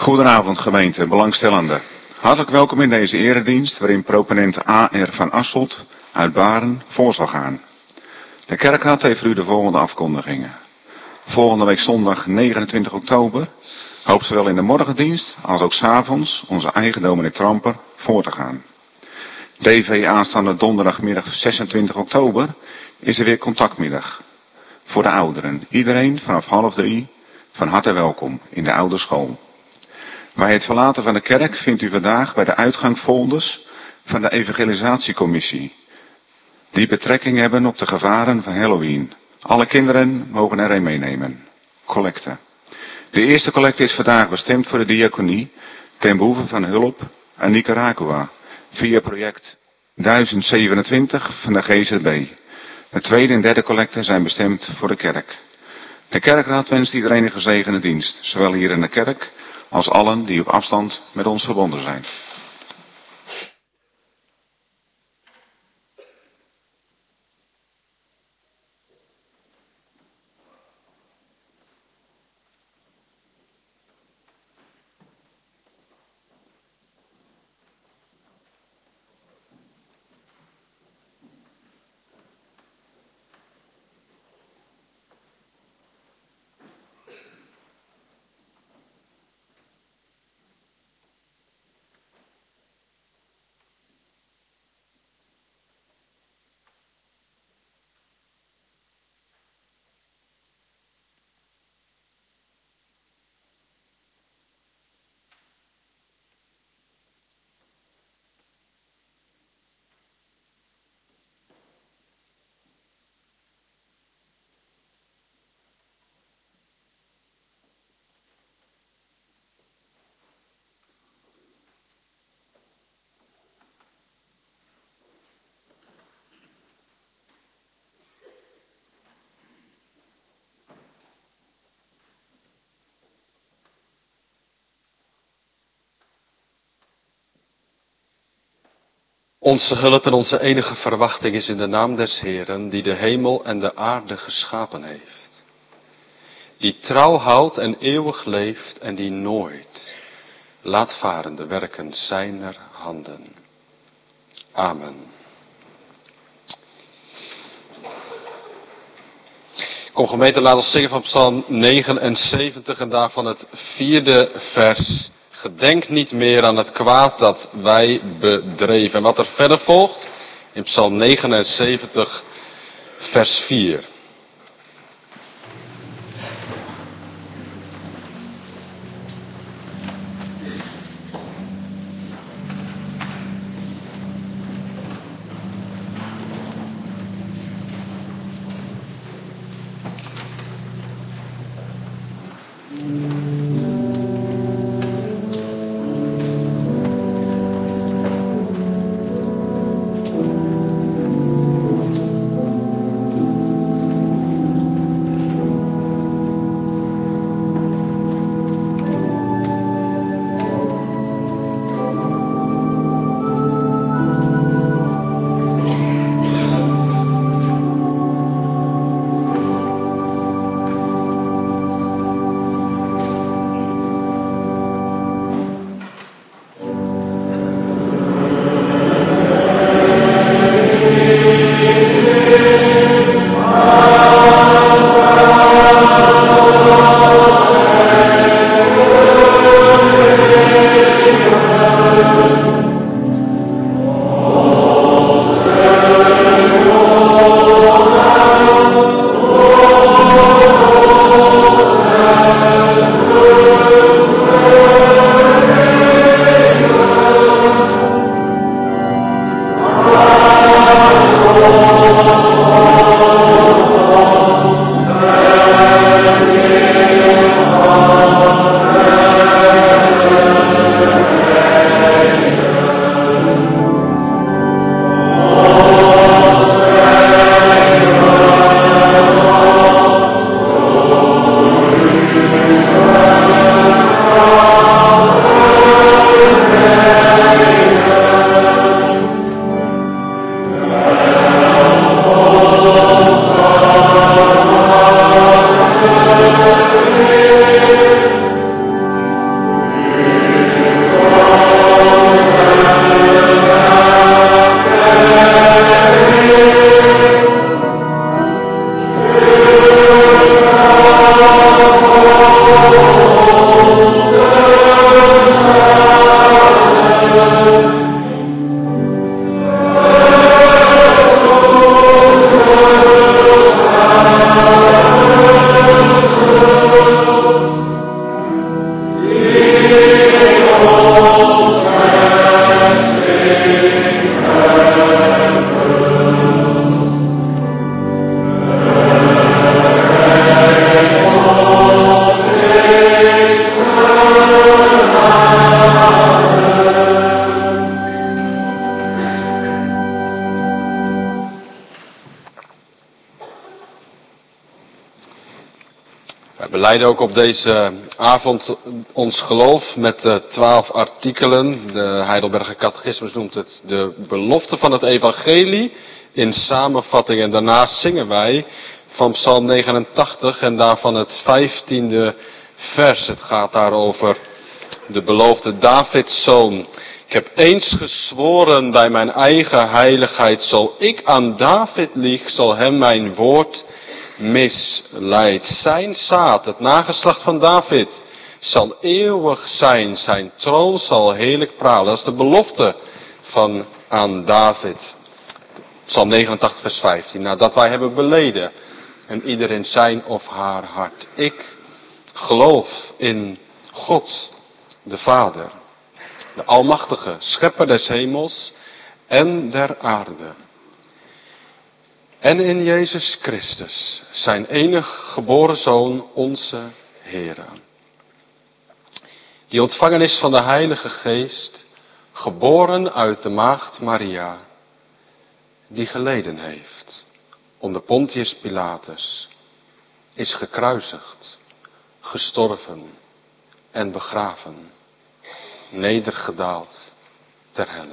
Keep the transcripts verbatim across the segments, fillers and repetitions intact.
Goedenavond gemeente, belangstellenden. Hartelijk welkom in deze eredienst waarin proponent A R van Asselt uit Baren voor zal gaan. De kerkraad heeft voor u de volgende afkondigingen. Volgende week zondag negenentwintig oktober hoopt zowel in de morgendienst als ook 's avonds onze eigen dominee Tramper voor te gaan. D V aanstaande donderdagmiddag zesentwintig oktober is er weer contactmiddag voor de ouderen. Iedereen vanaf half drie van harte welkom in de ouderschool. Bij het verlaten van de kerk vindt u vandaag bij de uitgang folders van de evangelisatiecommissie, die betrekking hebben op de gevaren van Halloween. Alle kinderen mogen er een meenemen. Collecte. De eerste collecte is vandaag bestemd voor de diaconie ten behoeve van hulp aan Nicaragua via project duizend zevenentwintig van de G Z B. De tweede en derde collecte zijn bestemd voor de kerk. De kerkraad wenst iedereen een gezegende dienst, zowel hier in de kerk als allen die op afstand met ons verbonden zijn. Onze hulp en onze enige verwachting is in de naam des Heeren, die de hemel en de aarde geschapen heeft. Die trouw houdt en eeuwig leeft en die nooit laat varen de werken zijner handen. Amen. Kom gemeente, laat ons zingen van Psalm negenenzeventig en daarvan het vierde vers. Gedenk niet meer aan het kwaad dat wij bedreven. En wat er verder volgt in Psalm negenenzeventig vers vier. We leiden ook op deze avond ons geloof met de twaalf artikelen. De Heidelberger Catechismus noemt het de belofte van het evangelie in samenvatting. En daarnaast zingen wij van Psalm negenentachtig en daarvan het vijftiende vers. Het gaat daarover de beloofde Davids zoon. Ik heb eens gezworen bij mijn eigen heiligheid, zal ik aan David lieg, zal hem mijn woord misleidt. Zijn zaad, het nageslacht van David, zal eeuwig zijn. Zijn troon zal heerlijk pralen. Dat is de belofte van aan David. Psalm negenentachtig vers vijftien. Nadat wij hebben beleden. En ieder in zijn of haar hart. Ik geloof in God, de Vader. De Almachtige, Schepper des hemels en der aarde. En in Jezus Christus, zijn enig geboren Zoon, onze Heere. Die ontvangen is van de Heilige Geest, geboren uit de maagd Maria, die geleden heeft onder Pontius Pilatus, is gekruisigd, gestorven en begraven, nedergedaald ter helle.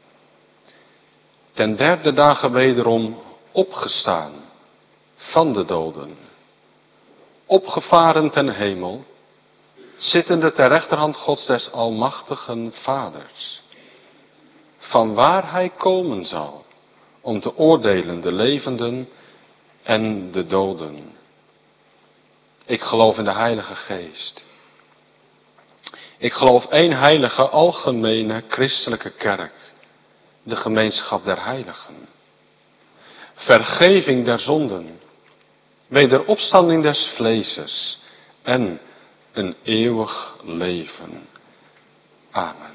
Ten derde dagen wederom opgestaan van de doden, opgevaren ten hemel, zittende ter rechterhand Gods des almachtigen Vaders, van waar hij komen zal om te oordelen de levenden en de doden. Ik geloof in de Heilige Geest. Ik geloof één heilige, algemene, christelijke kerk, de gemeenschap der heiligen. Vergeving der zonden, wederopstanding des vleeses en een eeuwig leven. Amen.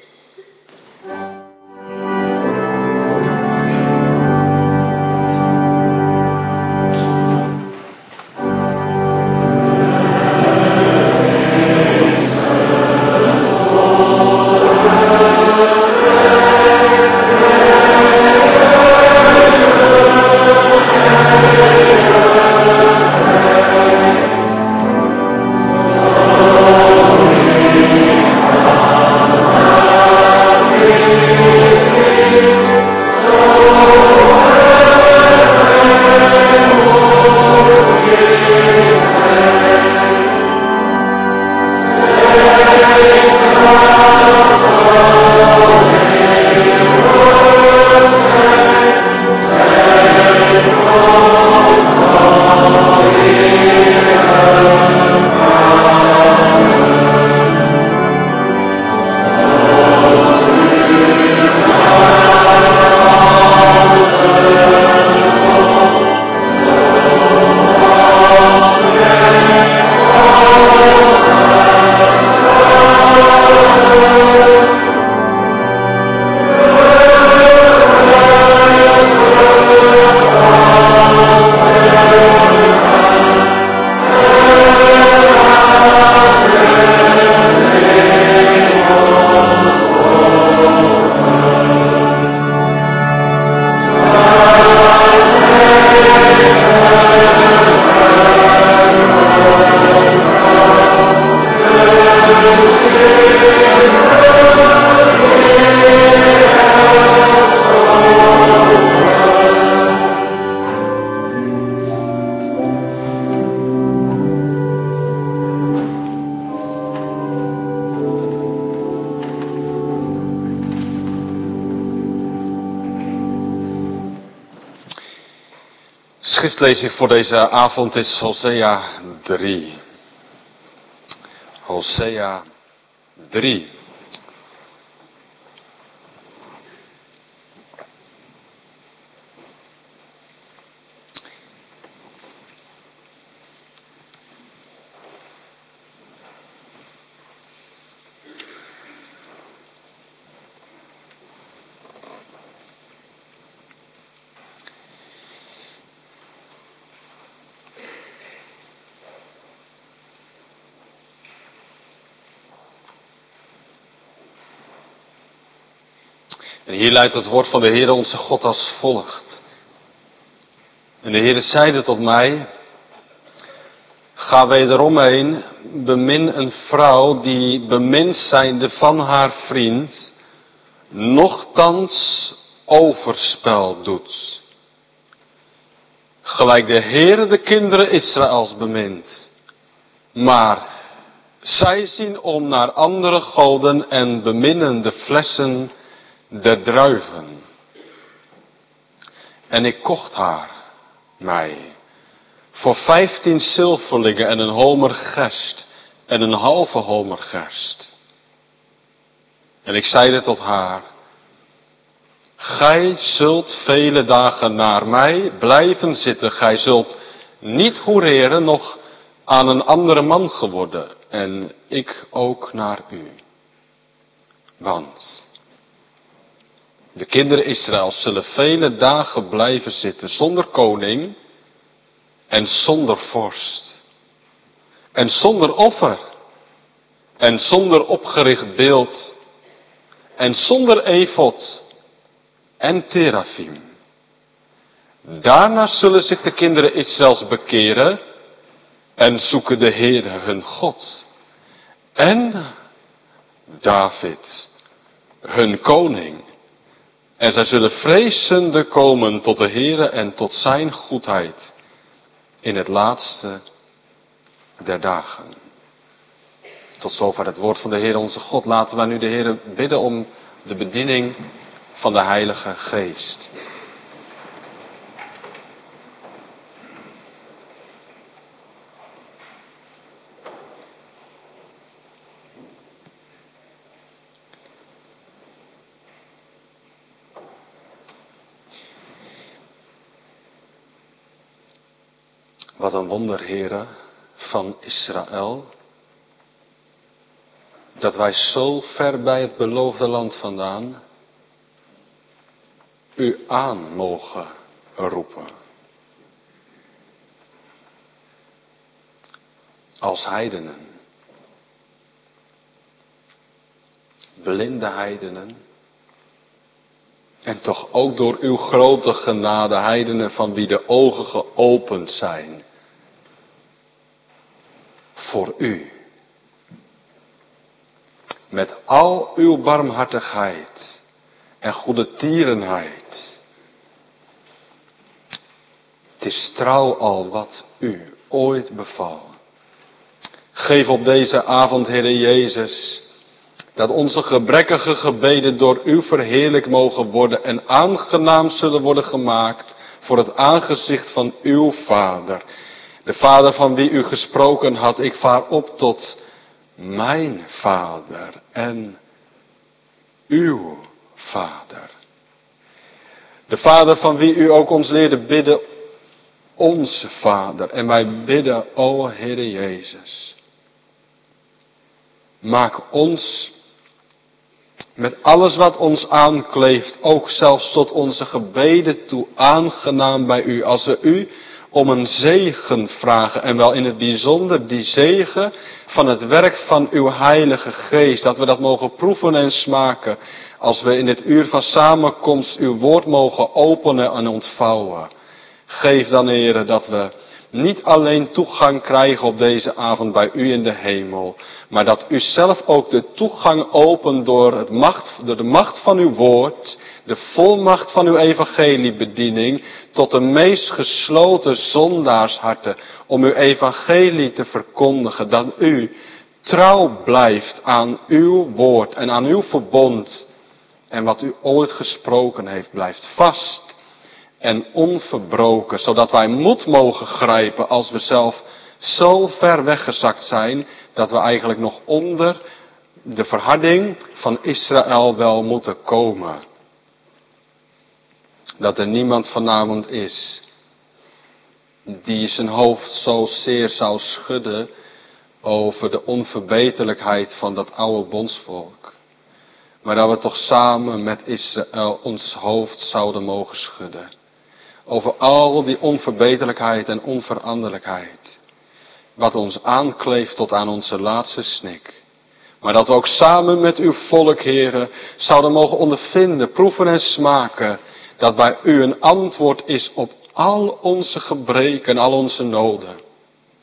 Schriftlezing voor deze avond is Hosea drie. Hosea drie. En hier luidt het woord van de Heere onze God als volgt. En de Heere zeide tot mij, Ga wederom heen, bemin een vrouw die bemind zijnde van haar vriend, nochtans overspel doet. Gelijk de Heere de kinderen Israëls bemint. Maar zij zien om naar andere goden en beminnen de flessen der druiven. En ik kocht haar, mij, voor vijftien zilverlingen en een homer gerst en een halve homer gerst. En ik zeide tot haar, gij zult vele dagen naar mij blijven zitten. Gij zult niet hoereren, nog aan een andere man geworden. En ik ook naar u. Want de kinderen Israëls zullen vele dagen blijven zitten zonder koning en zonder vorst. En zonder offer. En zonder opgericht beeld. En zonder efod. En terafim. Daarna zullen zich de kinderen Israëls bekeren en zoeken de Heere hun God. En David, hun koning. En zij zullen vrezende komen tot de Heere en tot zijn goedheid in het laatste der dagen. Tot zover het woord van de Heere onze God. Laten wij nu de Heere bidden om de bediening van de Heilige Geest. Wat een wonder, Heere, van Israël, dat wij zo ver bij het beloofde land vandaan u aan mogen roepen. Als heidenen. Blinde heidenen. En toch ook door uw grote genade heidenen van wie de ogen geopend zijn. Voor u. Met al uw barmhartigheid en goede tierenheid. Het is trouw al wat u ooit beval. Geef op deze avond, Heere Jezus, dat onze gebrekkige gebeden door u verheerlijk mogen worden en aangenaam zullen worden gemaakt voor het aangezicht van uw Vader. De Vader van wie u gesproken had, ik vaar op tot mijn Vader en uw Vader. De Vader van wie u ook ons leerde bidden, onze Vader. En wij bidden, o Heere Jezus, maak ons met alles wat ons aankleeft, ook zelfs tot onze gebeden toe aangenaam bij u. Als we u om een zegen vragen en wel in het bijzonder die zegen van het werk van uw Heilige Geest. Dat we dat mogen proeven en smaken als we in het uur van samenkomst uw woord mogen openen en ontvouwen. Geef dan, Heere, dat we niet alleen toegang krijgen op deze avond bij u in de hemel, maar dat u zelf ook de toegang opent door, het macht, door de macht van uw woord, de volmacht van uw evangeliebediening, tot de meest gesloten zondaarsharten, om uw evangelie te verkondigen, dat u trouw blijft aan uw woord en aan uw verbond, en wat u ooit gesproken heeft blijft vast en onverbroken, zodat wij moed mogen grijpen als we zelf zo ver weggezakt zijn, dat we eigenlijk nog onder de verharding van Israël wel moeten komen. Dat er niemand vanavond is die zijn hoofd zozeer zou schudden over de onverbeterlijkheid van dat oude bondsvolk. Maar dat we toch samen met Israël ons hoofd zouden mogen schudden. Over al die onverbeterlijkheid en onveranderlijkheid. Wat ons aankleeft tot aan onze laatste snik. Maar dat we ook samen met uw volk, Heere, zouden mogen ondervinden, proeven en smaken. Dat bij u een antwoord is op al onze gebreken en al onze noden.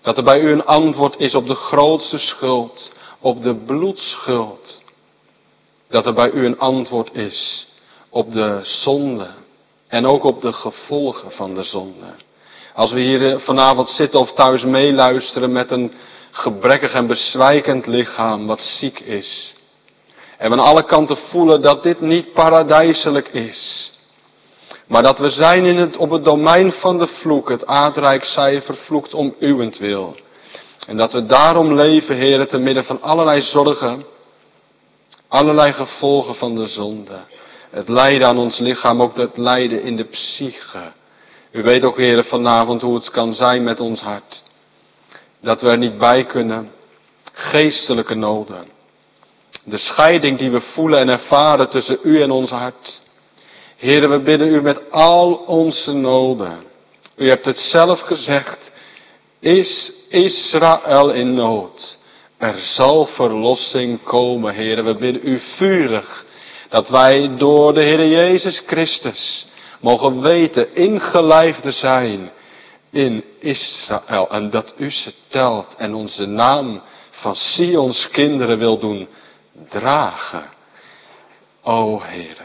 Dat er bij u een antwoord is op de grootste schuld, op de bloedschuld. Dat er bij u een antwoord is op de zonde en ook op de gevolgen van de zonde. Als we hier vanavond zitten of thuis meeluisteren met een gebrekkig en bezwijkend lichaam wat ziek is. En we aan alle kanten voelen dat dit niet paradijselijk is. Maar dat we zijn in het, op het domein van de vloek, het aardrijk zij vervloekt om uwentwil. En dat we daarom leven, Heere, te midden van allerlei zorgen, allerlei gevolgen van de zonde. Het lijden aan ons lichaam, ook het lijden in de psyche. U weet ook, Heere, vanavond hoe het kan zijn met ons hart. Dat we er niet bij kunnen. Geestelijke noden. De scheiding die we voelen en ervaren tussen u en ons hart. Heere, we bidden u met al onze noden. U hebt het zelf gezegd. Is Israël in nood? Er zal verlossing komen, Heere. We bidden u vurig dat wij door de Heere Jezus Christus mogen weten, ingelijfde zijn in Israël. En dat u ze telt en onze naam van Sions kinderen wil doen dragen. O Heere.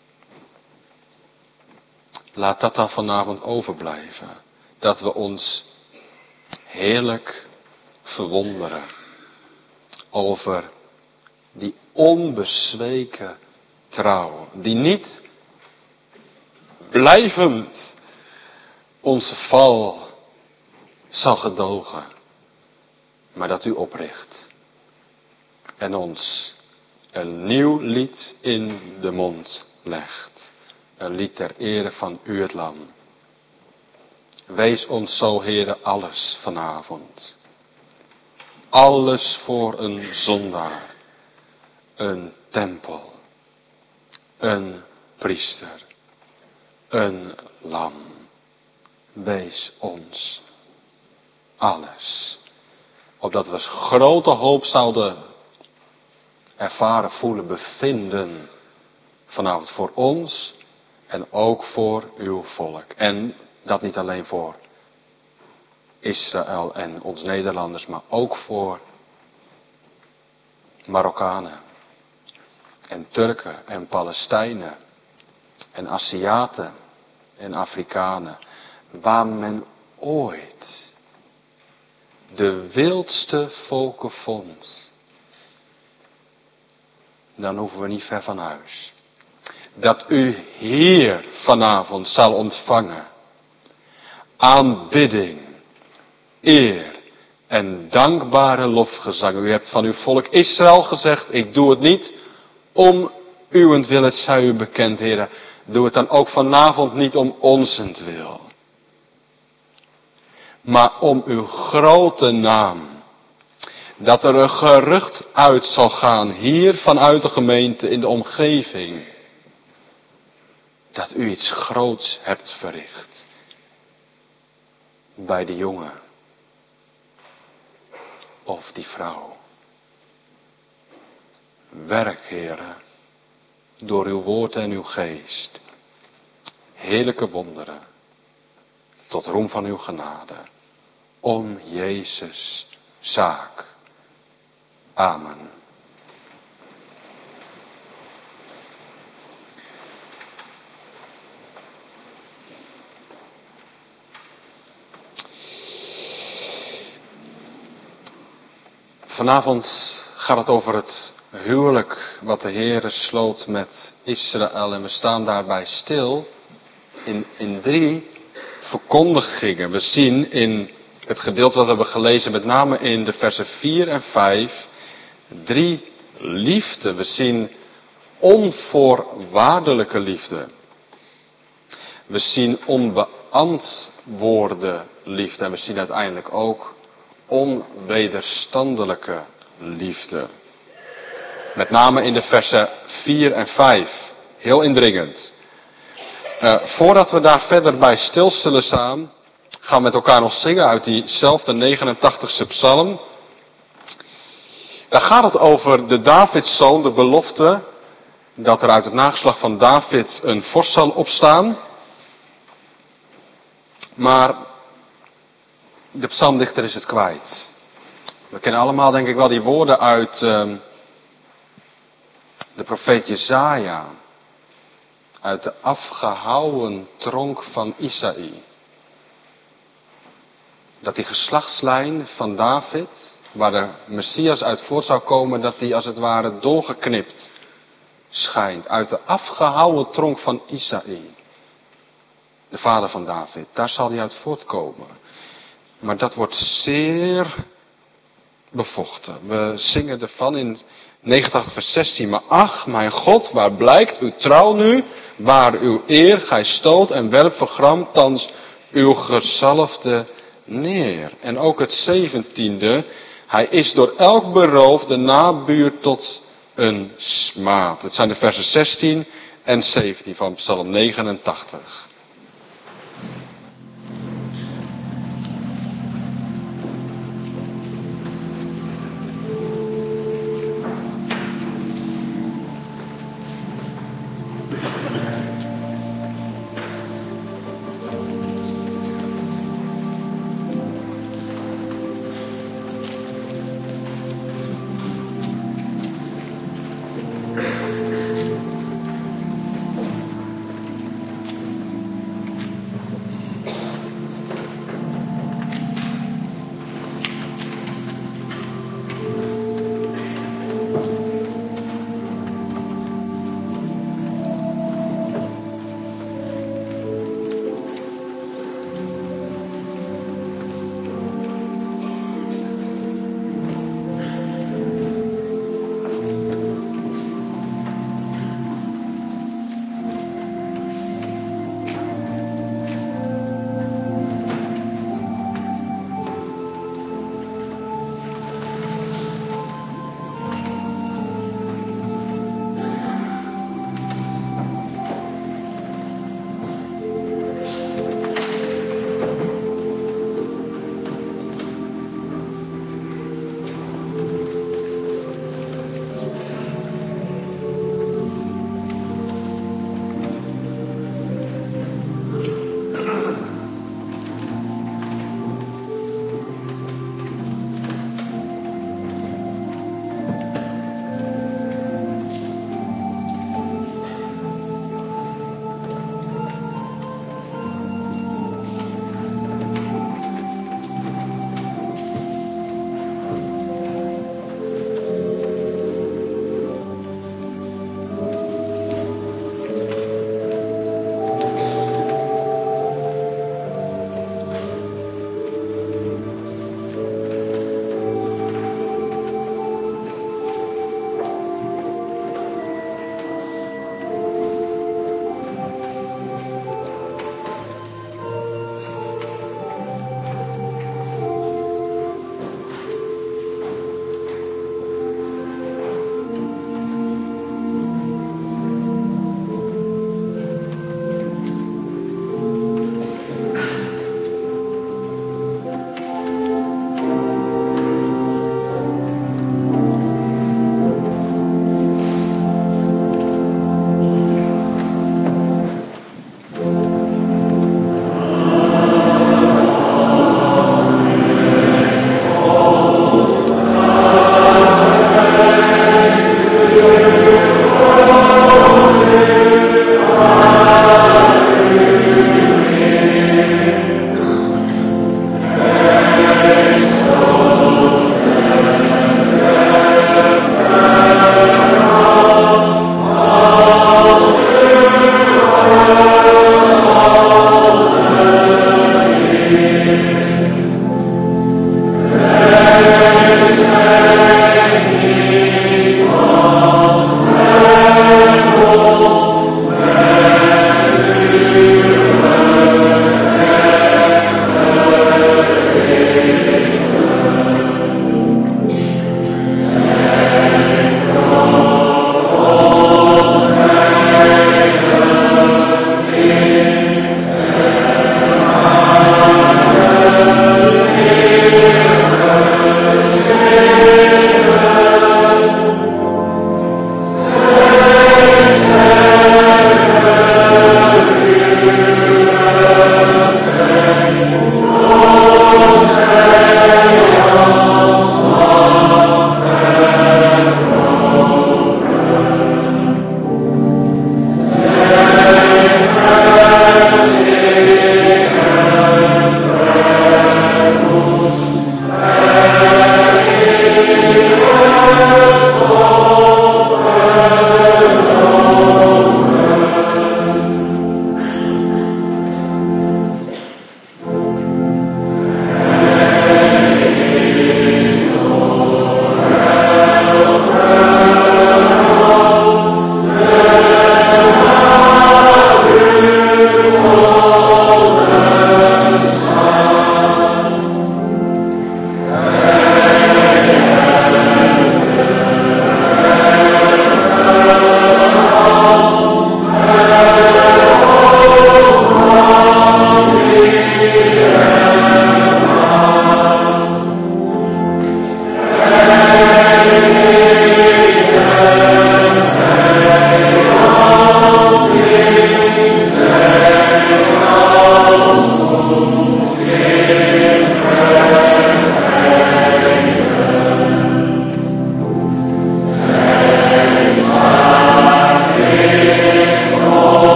Laat dat dan vanavond overblijven. Dat we ons heerlijk verwonderen over die onbezweken trouw. Die niet blijvend onze val zal gedogen. Maar dat u opricht. En ons een nieuw lied in de mond legt. Een lied ter ere van u het Lam. Wees ons zo, Heere, alles vanavond. Alles voor een zondaar. Een tempel. Een priester. Een lam. Wees ons alles. Opdat we grote hoop zouden ervaren, voelen, bevinden. Vanavond voor ons. En ook voor uw volk. En dat niet alleen voor Israël en ons Nederlanders, maar ook voor Marokkanen. En Turken en Palestijnen. En Aziaten en Afrikanen. Waar men ooit de wildste volken vond. Dan hoeven we niet ver van huis. Dat u hier vanavond zal ontvangen. Aanbidding, eer en dankbare lofgezangen. U hebt van uw volk Israël gezegd, ik doe het niet om uwentwil, het zij u bekend, Heere. Doe het dan ook vanavond niet om onzentwil. Maar om uw grote naam. Dat er een gerucht uit zal gaan, hier vanuit de gemeente in de omgeving. Dat u iets groots hebt verricht. Bij die jongen. Of die vrouw. Werk, Heere. Door uw woord en uw geest. Heerlijke wonderen. Tot roem van uw genade. Om Jezus zaak. Amen. Vanavond gaat het over het huwelijk wat de Heere sloot met Israël. En we staan daarbij stil in, in drie verkondigingen. We zien in het gedeelte wat we hebben gelezen, met name in de versen vier en vijf, drie liefde. We zien onvoorwaardelijke liefde. We zien onbeantwoorde liefde. En we zien uiteindelijk ook onwederstandelijke liefde. Met name in de versen vier en vijf. Heel indringend. Uh, voordat we daar verder bij stil zullen staan, gaan we met elkaar nog zingen uit diezelfde negenentachtigste psalm. Daar gaat het over de Davidszoon, de belofte dat er uit het nageslacht van David een vorst zal opstaan. Maar de psalmdichter is het kwijt. We kennen allemaal denk ik wel die woorden uit uh, de profeet Jesaja. Uit de afgehouwen tronk van Isaïe. Dat die geslachtslijn van David, waar de Messias uit voort zou komen, dat die als het ware doorgeknipt schijnt. Uit de afgehouwen tronk van Isaïe. De vader van David, daar zal hij uit voortkomen. Maar dat wordt zeer bevochten. We zingen ervan in negenentachtig vers zestien. Maar ach, mijn God, waar blijkt uw trouw nu, waar uw eer, gij stoot en werp vergram, thans uw gezalfde neer. En ook het zeventiende, hij is door elk beroofde nabuur tot een smaad. Het zijn de versen zestien en zeventien van Psalm negenentachtig.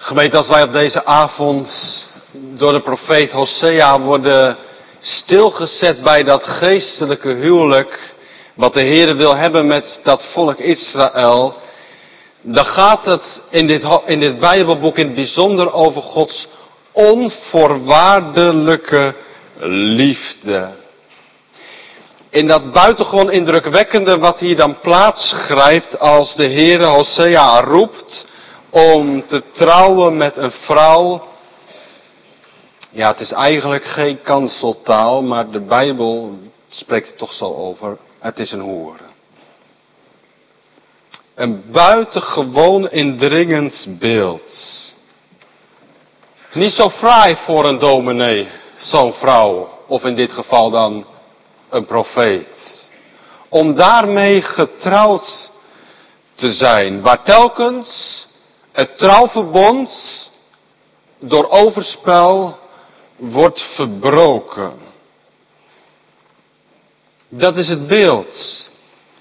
Gemeente, als wij op deze avond door de profeet Hosea worden stilgezet bij dat geestelijke huwelijk, wat de Heer wil hebben met dat volk Israël, dan gaat het in dit, in dit Bijbelboek in het bijzonder over Gods onvoorwaardelijke liefde. In dat buitengewoon indrukwekkende wat hier dan plaatsgrijpt als de Heer Hosea roept om te trouwen met een vrouw. Ja, het is eigenlijk geen kanseltaal, maar de Bijbel spreekt er toch zo over. Het is een hoer. Een buitengewoon indringend beeld. Niet zo fraai voor een dominee, zo'n vrouw, of in dit geval dan een profeet. Om daarmee getrouwd te zijn, waar telkens het trouwverbond door overspel wordt verbroken. Dat is het beeld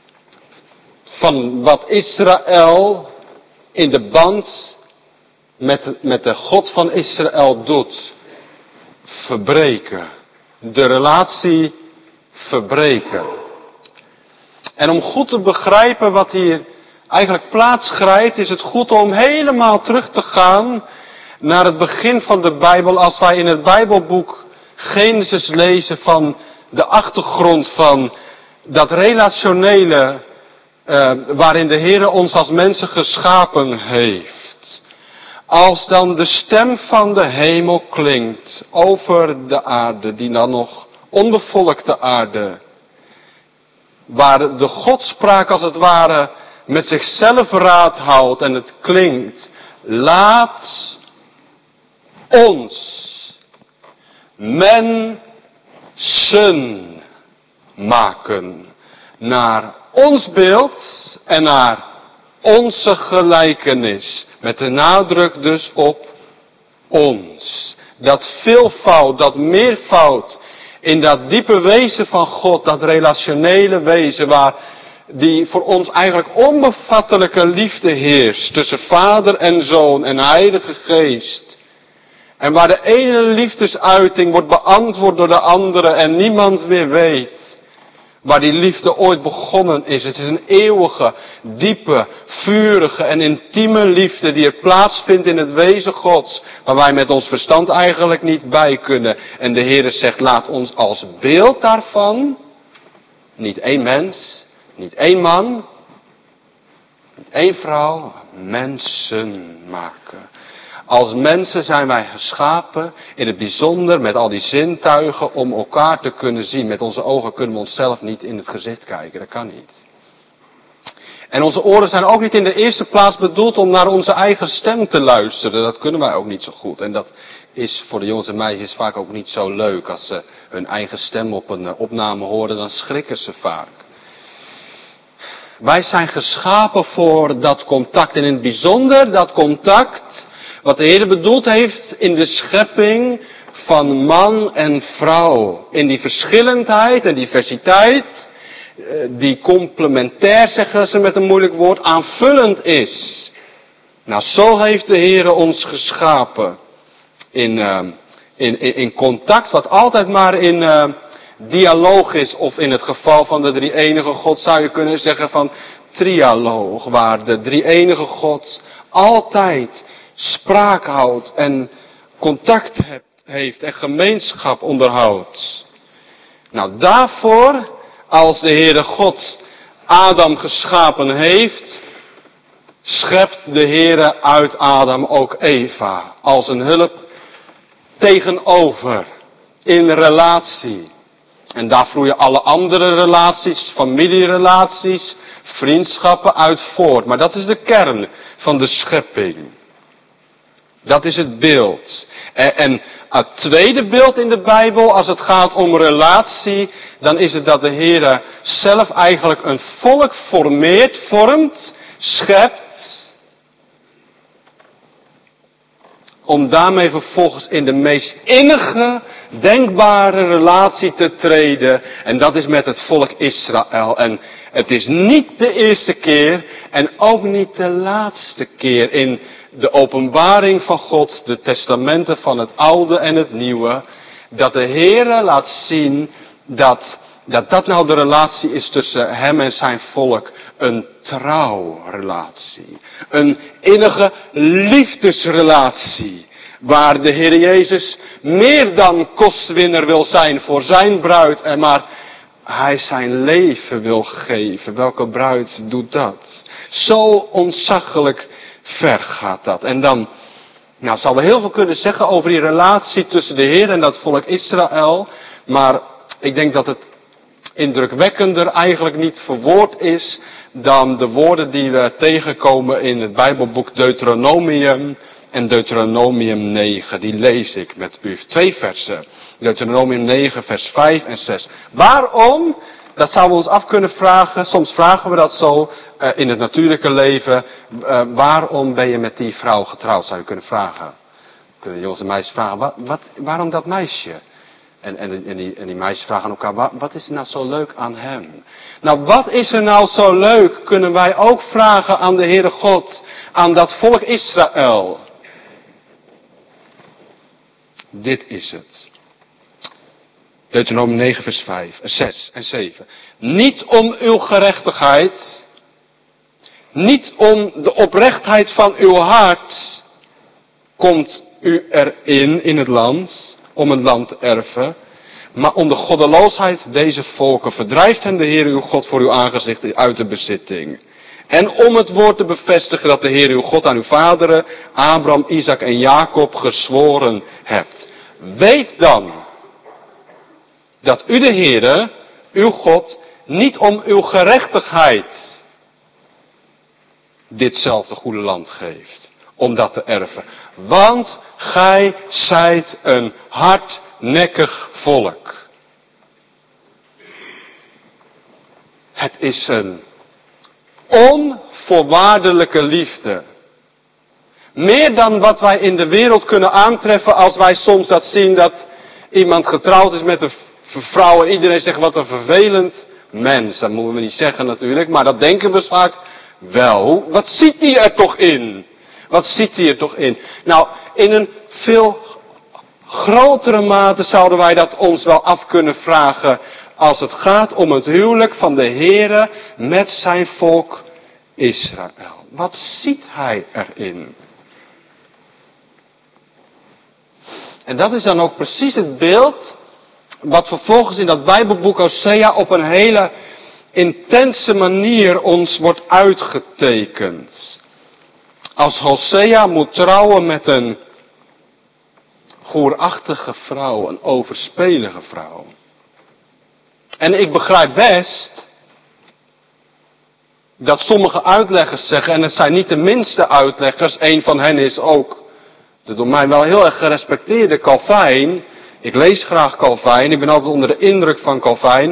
van wat Israël in de band met, met de God van Israël doet. Verbreken. De relatie verbreken. En om goed te begrijpen wat hier eigenlijk plaatsgrijpt, is het goed om helemaal terug te gaan naar het begin van de Bijbel, als wij in het Bijbelboek Genesis lezen van de achtergrond van dat relationele uh, waarin de Heer ons als mensen geschapen heeft. Als dan de stem van de hemel klinkt over de aarde, die dan nog onbevolkte aarde, waar de Godspraak als het ware met zichzelf raad houdt en het klinkt: laat ons mensen maken naar ons beeld en naar onze gelijkenis. Met de nadruk dus op ons. Dat veelvoud, dat meervoud in dat diepe wezen van God, dat relationele wezen waar die voor ons eigenlijk onbevattelijke liefde heerst tussen Vader en Zoon en Heilige Geest. En waar de ene liefdesuiting wordt beantwoord door de andere en niemand meer weet waar die liefde ooit begonnen is. Het is een eeuwige, diepe, vurige en intieme liefde die er plaatsvindt in het wezen Gods, waar wij met ons verstand eigenlijk niet bij kunnen. En de Heer zegt: laat ons als beeld daarvan, niet één mens, niet één man, niet één vrouw, mensen maken. Als mensen zijn wij geschapen, in het bijzonder met al die zintuigen, om elkaar te kunnen zien. Met onze ogen kunnen we onszelf niet in het gezicht kijken, dat kan niet. En onze oren zijn ook niet in de eerste plaats bedoeld om naar onze eigen stem te luisteren. Dat kunnen wij ook niet zo goed. En dat is voor de jongens en meisjes vaak ook niet zo leuk. Als ze hun eigen stem op een opname horen, dan schrikken ze vaak. Wij zijn geschapen voor dat contact. En in het bijzonder dat contact wat de Heer bedoeld heeft in de schepping van man en vrouw. In die verschillendheid en diversiteit, die complementair, zeggen ze met een moeilijk woord, aanvullend is. Nou, zo heeft de Heer ons geschapen. In, uh, in, in contact, wat altijd maar in uh, dialoog is. Of in het geval van de drie-enige God zou je kunnen zeggen van trialoog. Waar de drie-enige God altijd spraak houdt en contact heeft en gemeenschap onderhoudt. Nou, daarvoor, als de Heere God Adam geschapen heeft, schept de Heere uit Adam ook Eva als een hulp tegenover, in relatie. En daar vloeien alle andere relaties, familierelaties, vriendschappen uit voort. Maar dat is de kern van de schepping. Dat is het beeld. En het tweede beeld in de Bijbel, als het gaat om relatie, dan is het dat de Heer zelf eigenlijk een volk formeert, vormt, schept, om daarmee vervolgens in de meest innige, denkbare relatie te treden. En dat is met het volk Israël. En het is niet de eerste keer en ook niet de laatste keer in de openbaring van God, de testamenten van het oude en het nieuwe, dat de Heere laat zien dat, dat dat nou de relatie is tussen hem en zijn volk. Een trouwrelatie. Een innige liefdesrelatie. Waar de Heer Jezus meer dan kostwinner wil zijn voor zijn bruid. En maar hij zijn leven wil geven. Welke bruid doet dat? Zo ontzaglijk ver gaat dat. En dan, nou zouden we heel veel kunnen zeggen over die relatie tussen de Heer en dat volk Israël. Maar ik denk dat het indrukwekkender eigenlijk niet verwoord is dan de woorden die we tegenkomen in het Bijbelboek Deuteronomium en Deuteronomium negen. Die lees ik met u. Twee versen. Deuteronomium negen vers vijf en zes. Waarom? Dat zouden we ons af kunnen vragen. Soms vragen we dat zo uh, in het natuurlijke leven. Uh, waarom ben je met die vrouw getrouwd? Zou je kunnen vragen. Kunnen jongens en meisjes vragen. Wat, wat, waarom dat meisje? En, en, en, die, en die meisjes vragen aan elkaar, wat, wat is er nou zo leuk aan hem? Nou, wat is er nou zo leuk, kunnen wij ook vragen aan de Heere God, aan dat volk Israël. Dit is het. Deuteronomium negen vers vijf, zes en zeven. Niet om uw gerechtigheid, niet om de oprechtheid van uw hart, komt u erin, in het land, om het land te erven, maar om de goddeloosheid deze volken verdrijft hen de Heer uw God voor uw aangezicht uit de bezitting. En om het woord te bevestigen dat de Heer uw God aan uw vaderen, Abraham, Isaac en Jacob gezworen hebt. Weet dan dat u de Heere, uw God, niet om uw gerechtigheid ditzelfde goede land geeft, om dat te erven. Want gij zijt een hardnekkig volk. Het is een onvoorwaardelijke liefde. Meer dan wat wij in de wereld kunnen aantreffen als wij soms dat zien dat iemand getrouwd is met een vrouw en iedereen zegt wat een vervelend mens. Dat moeten we niet zeggen natuurlijk, maar dat denken we vaak wel. Wat ziet hij er toch in? Wat ziet hij er toch in? Nou, in een veel grotere mate zouden wij dat ons wel af kunnen vragen als het gaat om het huwelijk van de Heere met zijn volk Israël. Wat ziet hij erin? En dat is dan ook precies het beeld wat vervolgens in dat Bijbelboek Hosea op een hele intense manier ons wordt uitgetekend. Als Hosea moet trouwen met een goerachtige vrouw, een overspelige vrouw. En ik begrijp best dat sommige uitleggers zeggen, en het zijn niet de minste uitleggers, een van hen is ook de door mij wel heel erg gerespecteerde Calvijn. Ik lees graag Calvijn, ik ben altijd onder de indruk van Calvijn.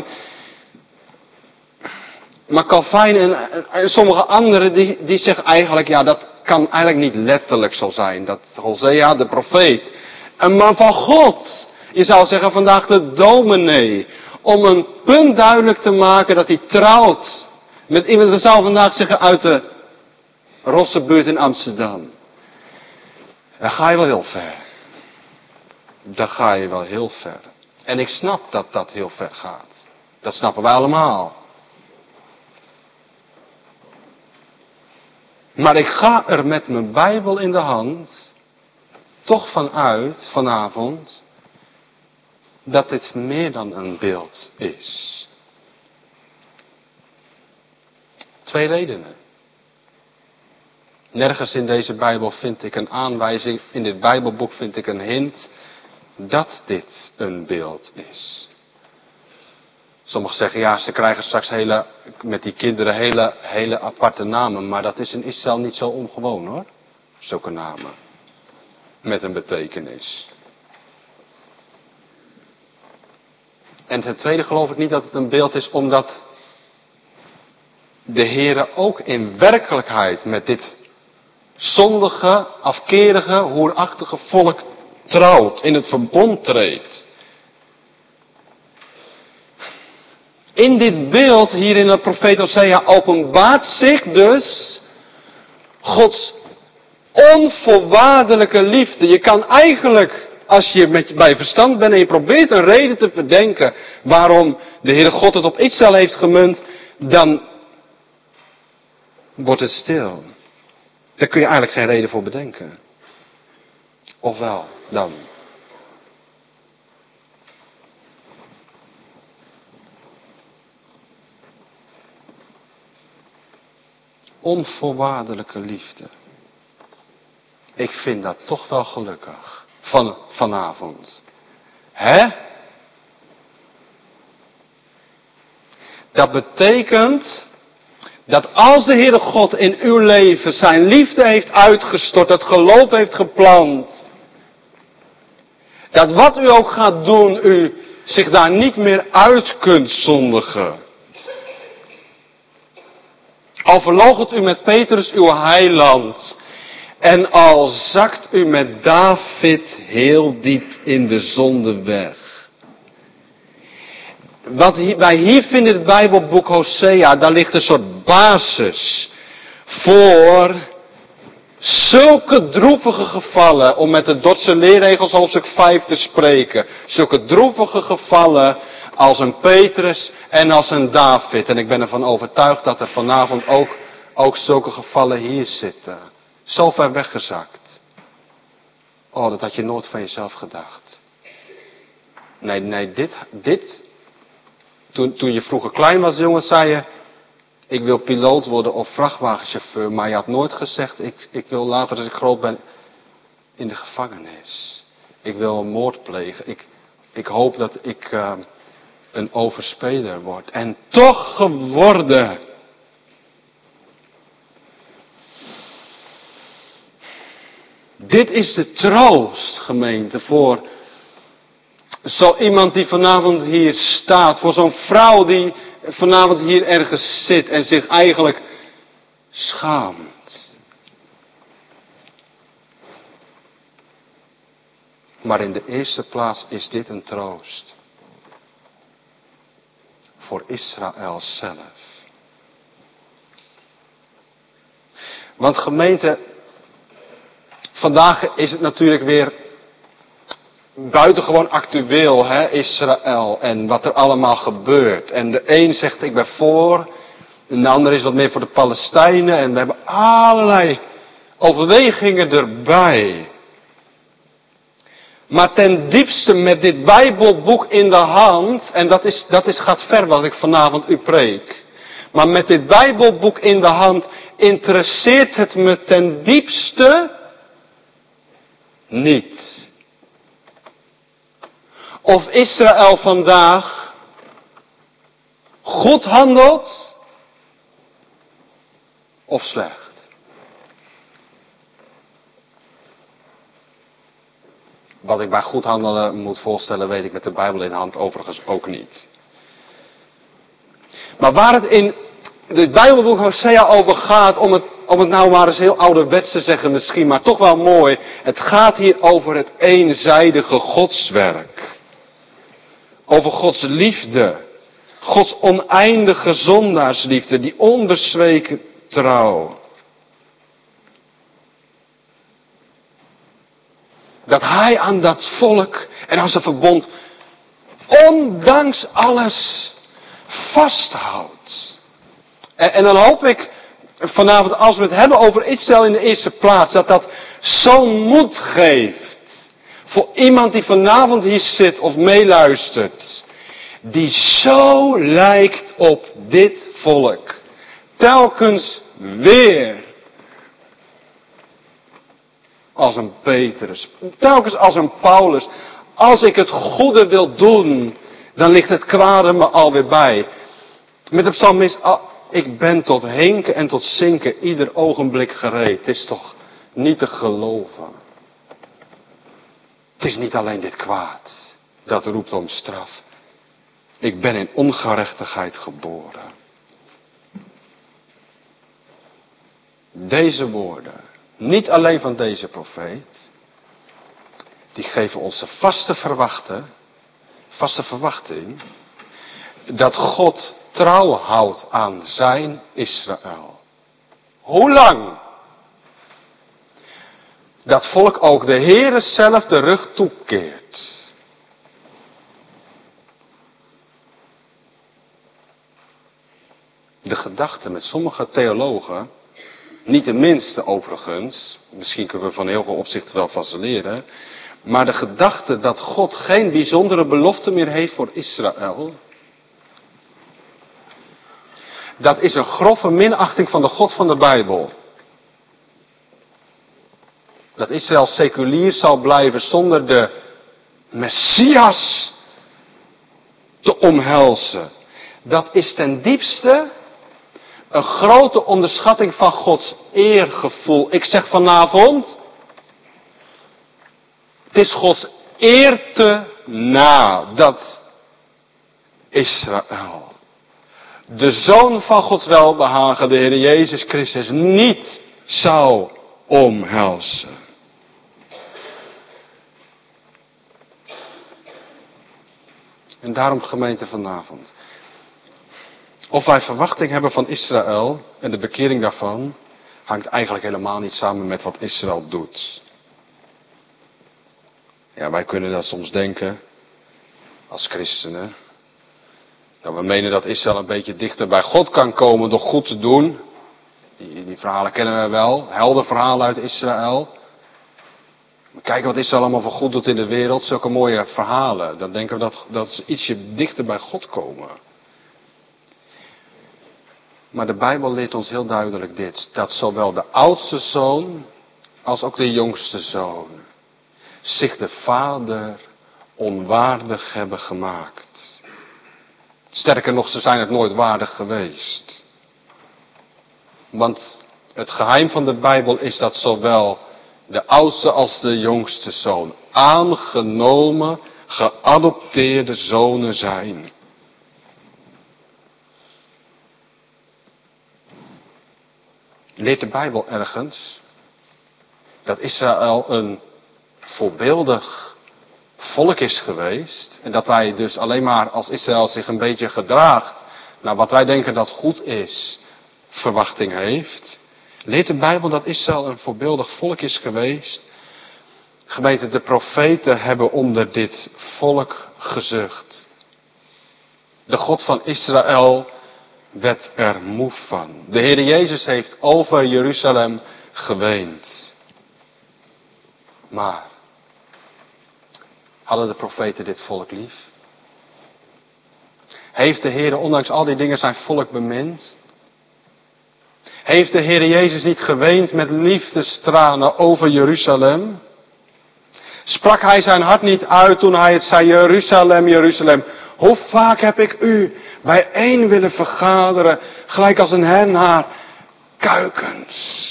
Maar Calvijn en, en sommige anderen die, die zeggen eigenlijk, ja dat kan eigenlijk niet letterlijk zo zijn. Dat Hosea, de profeet, een man van God, je zou zeggen vandaag de dominee, om een punt duidelijk te maken dat hij trouwt met iemand, we zouden vandaag zeggen uit de Rossenbuurt in Amsterdam. Dan ga je wel heel ver. Dan ga je wel heel ver. En ik snap dat dat heel ver gaat. Dat snappen wij allemaal. Maar ik ga er met mijn Bijbel in de hand toch van uit vanavond dat dit meer dan een beeld is. Twee redenen. Nergens in deze Bijbel vind ik een aanwijzing, in dit Bijbelboek vind ik een hint dat dit een beeld is. Sommigen zeggen, ja, ze krijgen straks hele, met die kinderen hele, hele aparte namen, maar dat is in Israël niet zo ongewoon hoor. Zulke namen. Met een betekenis. En ten tweede geloof ik niet dat het een beeld is, omdat de Heere ook in werkelijkheid met dit zondige, afkerige, hoerachtige volk trouwt, in het verbond treedt. In dit beeld, hier in het profeet Hosea, openbaart zich dus Gods Onvoorwaardelijke liefde. Je kan eigenlijk, als je met, bij verstand bent en je probeert een reden te verdenken waarom de Heere God het op Israël heeft gemunt, dan wordt het stil. Daar kun je eigenlijk geen reden voor bedenken. Of wel, dan. Onvoorwaardelijke liefde. Ik vind dat toch wel gelukkig. Van, vanavond. Hè? Dat betekent dat als de Heere God in uw leven zijn liefde heeft uitgestort, het geloof heeft geplant, dat wat u ook gaat doen, u zich daar niet meer uit kunt zondigen. Al verloochent u met Petrus uw heiland, en al zakt u met David heel diep in de zonde weg. Wat wij hier vinden in het Bijbelboek Hosea, daar ligt een soort basis voor zulke droevige gevallen, om met de Dordtse leerregels hoofdstuk vijf te spreken. Zulke droevige gevallen als een Petrus en als een David. En ik ben ervan overtuigd dat er vanavond ook, ook zulke gevallen hier zitten. Zo ver weggezakt. Oh, dat had je nooit van jezelf gedacht. Nee, nee, dit, dit. Toen, toen je vroeger klein was, jongen, zei je, ik wil piloot worden of vrachtwagenchauffeur. Maar je had nooit gezegd, ik, ik wil later als ik groot ben in de gevangenis. Ik wil een moord plegen. Ik, ik hoop dat ik uh, een overspeler word. En toch geworden. Dit is de troost, gemeente, voor zo iemand die vanavond hier staat. Voor zo'n vrouw die vanavond hier ergens zit en zich eigenlijk schaamt. Maar in de eerste plaats is dit een troost. Voor Israël zelf. Want gemeente, vandaag is het natuurlijk weer buitengewoon actueel, hè, Israël en wat er allemaal gebeurt. En de een zegt ik ben voor, en de ander is wat meer voor de Palestijnen. En we hebben allerlei overwegingen erbij. Maar ten diepste met dit Bijbelboek in de hand, en dat, is, dat is, gaat ver wat ik vanavond u preek. Maar met dit Bijbelboek in de hand interesseert het me ten diepste niet. Of Israël vandaag goed handelt of slecht. Wat ik bij goed handelen moet voorstellen, weet ik met de Bijbel in de hand overigens ook niet. Maar waar het in het Bijbelboek Hosea over gaat, om het, om het nou maar eens heel ouderwets te zeggen misschien, maar toch wel mooi. Het gaat hier over het eenzijdige godswerk. Over Gods liefde. Gods oneindige zondaarsliefde, die onbezweken trouw. Dat hij aan dat volk en aan zijn verbond, ondanks alles, vasthoudt. En, en dan hoop ik vanavond, als we het hebben over Israël in de eerste plaats, dat dat zo'n moed geeft. Voor iemand die vanavond hier zit of meeluistert. Die zo lijkt op dit volk. Telkens weer. Als een Petrus. Telkens als een Paulus. Als ik het goede wil doen, dan ligt het kwade me alweer bij. Met de psalmist, ik ben tot hinken en tot zinken ieder ogenblik gereed. Het is toch niet te geloven. Het is niet alleen dit kwaad dat roept om straf. Ik ben in ongerechtigheid geboren. Deze woorden, niet alleen van deze profeet, die geven ons de vaste verwachten, vaste verwachting, dat God trouw houdt aan zijn Israël. Hoe lang? dat volk ook de Heere zelf de rug toekeert. De gedachte met sommige theologen, niet de minste overigens, misschien kunnen we van heel veel opzichten wel van ze leren, maar de gedachte dat God geen bijzondere belofte meer heeft voor Israël, dat is een grove minachting van de God van de Bijbel. Dat Israël seculier zal blijven zonder de Messias te omhelzen. Dat is ten diepste een grote onderschatting van Gods eergevoel. Ik zeg vanavond, het is Gods eer te na dat Israël, de Zoon van Gods welbehagen, de Heer Jezus Christus, niet zou omhelzen. En daarom, gemeente, vanavond. Of wij verwachting hebben van Israël en de bekering daarvan, hangt eigenlijk helemaal niet samen met wat Israël doet. Ja, wij kunnen dat soms denken, als christenen, dat we menen dat Israël een beetje dichter bij God kan komen door goed te doen. Die, die verhalen kennen we wel, heldenverhalen uit Israël. We kijken wat Israël allemaal voor goed doet in de wereld, zulke mooie verhalen. Dan denken we dat, dat ze ietsje dichter bij God komen. Maar de Bijbel leert ons heel duidelijk dit, dat zowel de oudste zoon als ook de jongste zoon zich de vader onwaardig hebben gemaakt. Sterker nog, ze zijn het nooit waardig geweest. Want het geheim van de Bijbel is dat zowel de oudste als de jongste zoon aangenomen, geadopteerde zonen zijn. Leert de Bijbel ergens dat Israël een voorbeeldig volk is geweest en dat wij dus alleen maar als Israël zich een beetje gedraagt naar wat wij denken dat goed is, verwachting heeft? Leert de Bijbel dat Israël een voorbeeldig volk is geweest? Gemeente, de profeten hebben onder dit volk gezucht. De God van Israël werd er moe van. De Heer Jezus heeft over Jeruzalem geweend. Maar hadden de profeten dit volk lief? Heeft de Heer ondanks al die dingen zijn volk bemind? Heeft de Heer Jezus niet geweend met liefdestranen over Jeruzalem? Sprak hij zijn hart niet uit toen hij het zei, Jeruzalem, Jeruzalem, hoe vaak heb ik u bijeen willen vergaderen, gelijk als een hen haar kuikens.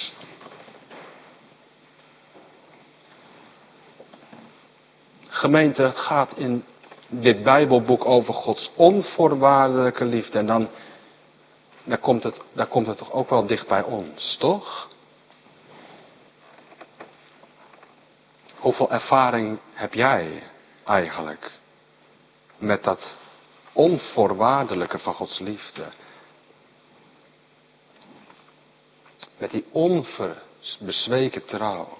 Gemeente, het gaat in dit Bijbelboek over Gods onvoorwaardelijke liefde. En dan, dan, komt het, dan komt het toch ook wel dicht bij ons, toch? Hoeveel ervaring heb jij eigenlijk met dat onvoorwaardelijke van Gods liefde? Met die onverbezweken trouw.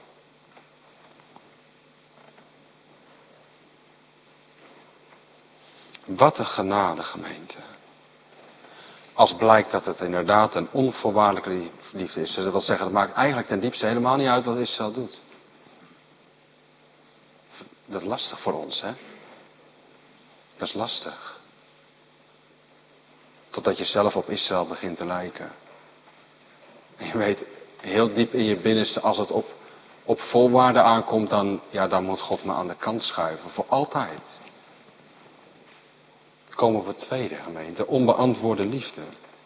Wat een genade, gemeente. Als blijkt dat het inderdaad een onvoorwaardelijke liefde is. Dus dat wil zeggen, het maakt eigenlijk ten diepste helemaal niet uit wat Israël doet. Dat is lastig voor ons, hè? Dat is lastig. Totdat je zelf op Israël begint te lijken. En je weet heel diep in je binnenste, als het op, op voorwaarden aankomt, dan, ja, dan moet God me aan de kant schuiven. Voor altijd. Dan komen we op het tweede, gemeente. Onbeantwoorde liefde.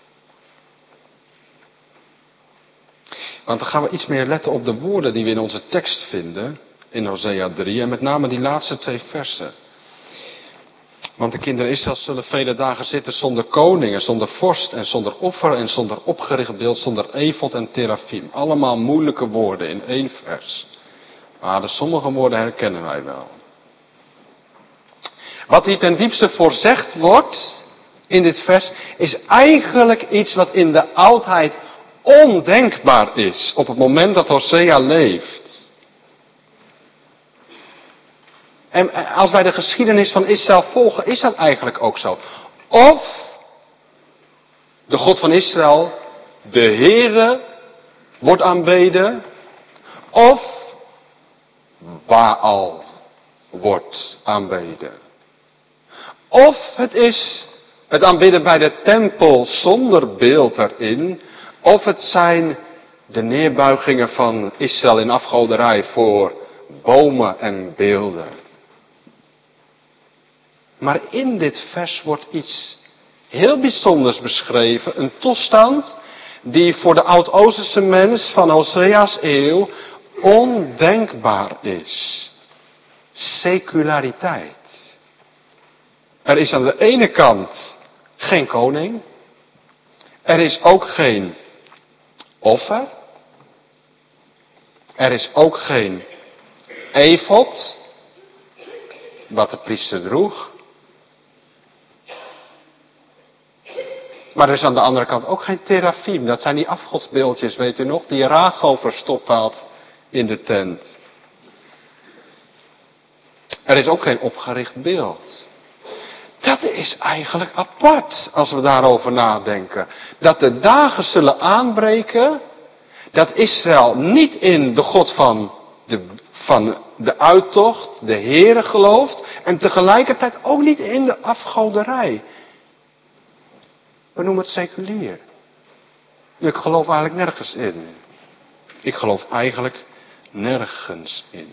Want dan gaan we iets meer letten op de woorden die we in onze tekst vinden. In Hosea drie. En met name die laatste twee versen. Want de kinderen Israël zullen vele dagen zitten zonder koningen, zonder vorst en zonder offer en zonder opgericht beeld, zonder efod en terafim. Allemaal moeilijke woorden in één vers. Maar de sommige woorden herkennen wij wel. Wat hier ten diepste voorzegd wordt in dit vers, is eigenlijk iets wat in de oudheid ondenkbaar is. Op het moment dat Hosea leeft. En als wij de geschiedenis van Israël volgen, is dat eigenlijk ook zo. Of de God van Israël, de Heere, wordt aanbeden. Of Baal wordt aanbeden. Of het is het aanbidden bij de tempel zonder beeld erin. Of het zijn de neerbuigingen van Israël in afgoderij voor bomen en beelden. Maar in dit vers wordt iets heel bijzonders beschreven. Een toestand die voor de Oud-Oosterse mens van Hosea's eeuw ondenkbaar is. Seculariteit. Er is aan de ene kant geen koning. Er is ook geen offer. Er is ook geen efod, wat de priester droeg. Maar er is aan de andere kant ook geen terafim. Dat zijn die afgodsbeeldjes, weet u nog, die Rachel verstopt had in de tent. Er is ook geen opgericht beeld. Dat is eigenlijk apart, als we daarover nadenken. Dat de dagen zullen aanbreken, dat Israël niet in de God van de, van de uittocht, de Heere gelooft, en tegelijkertijd ook niet in de afgoderij. We noemen het seculier. Ik geloof eigenlijk nergens in. Ik geloof eigenlijk nergens in.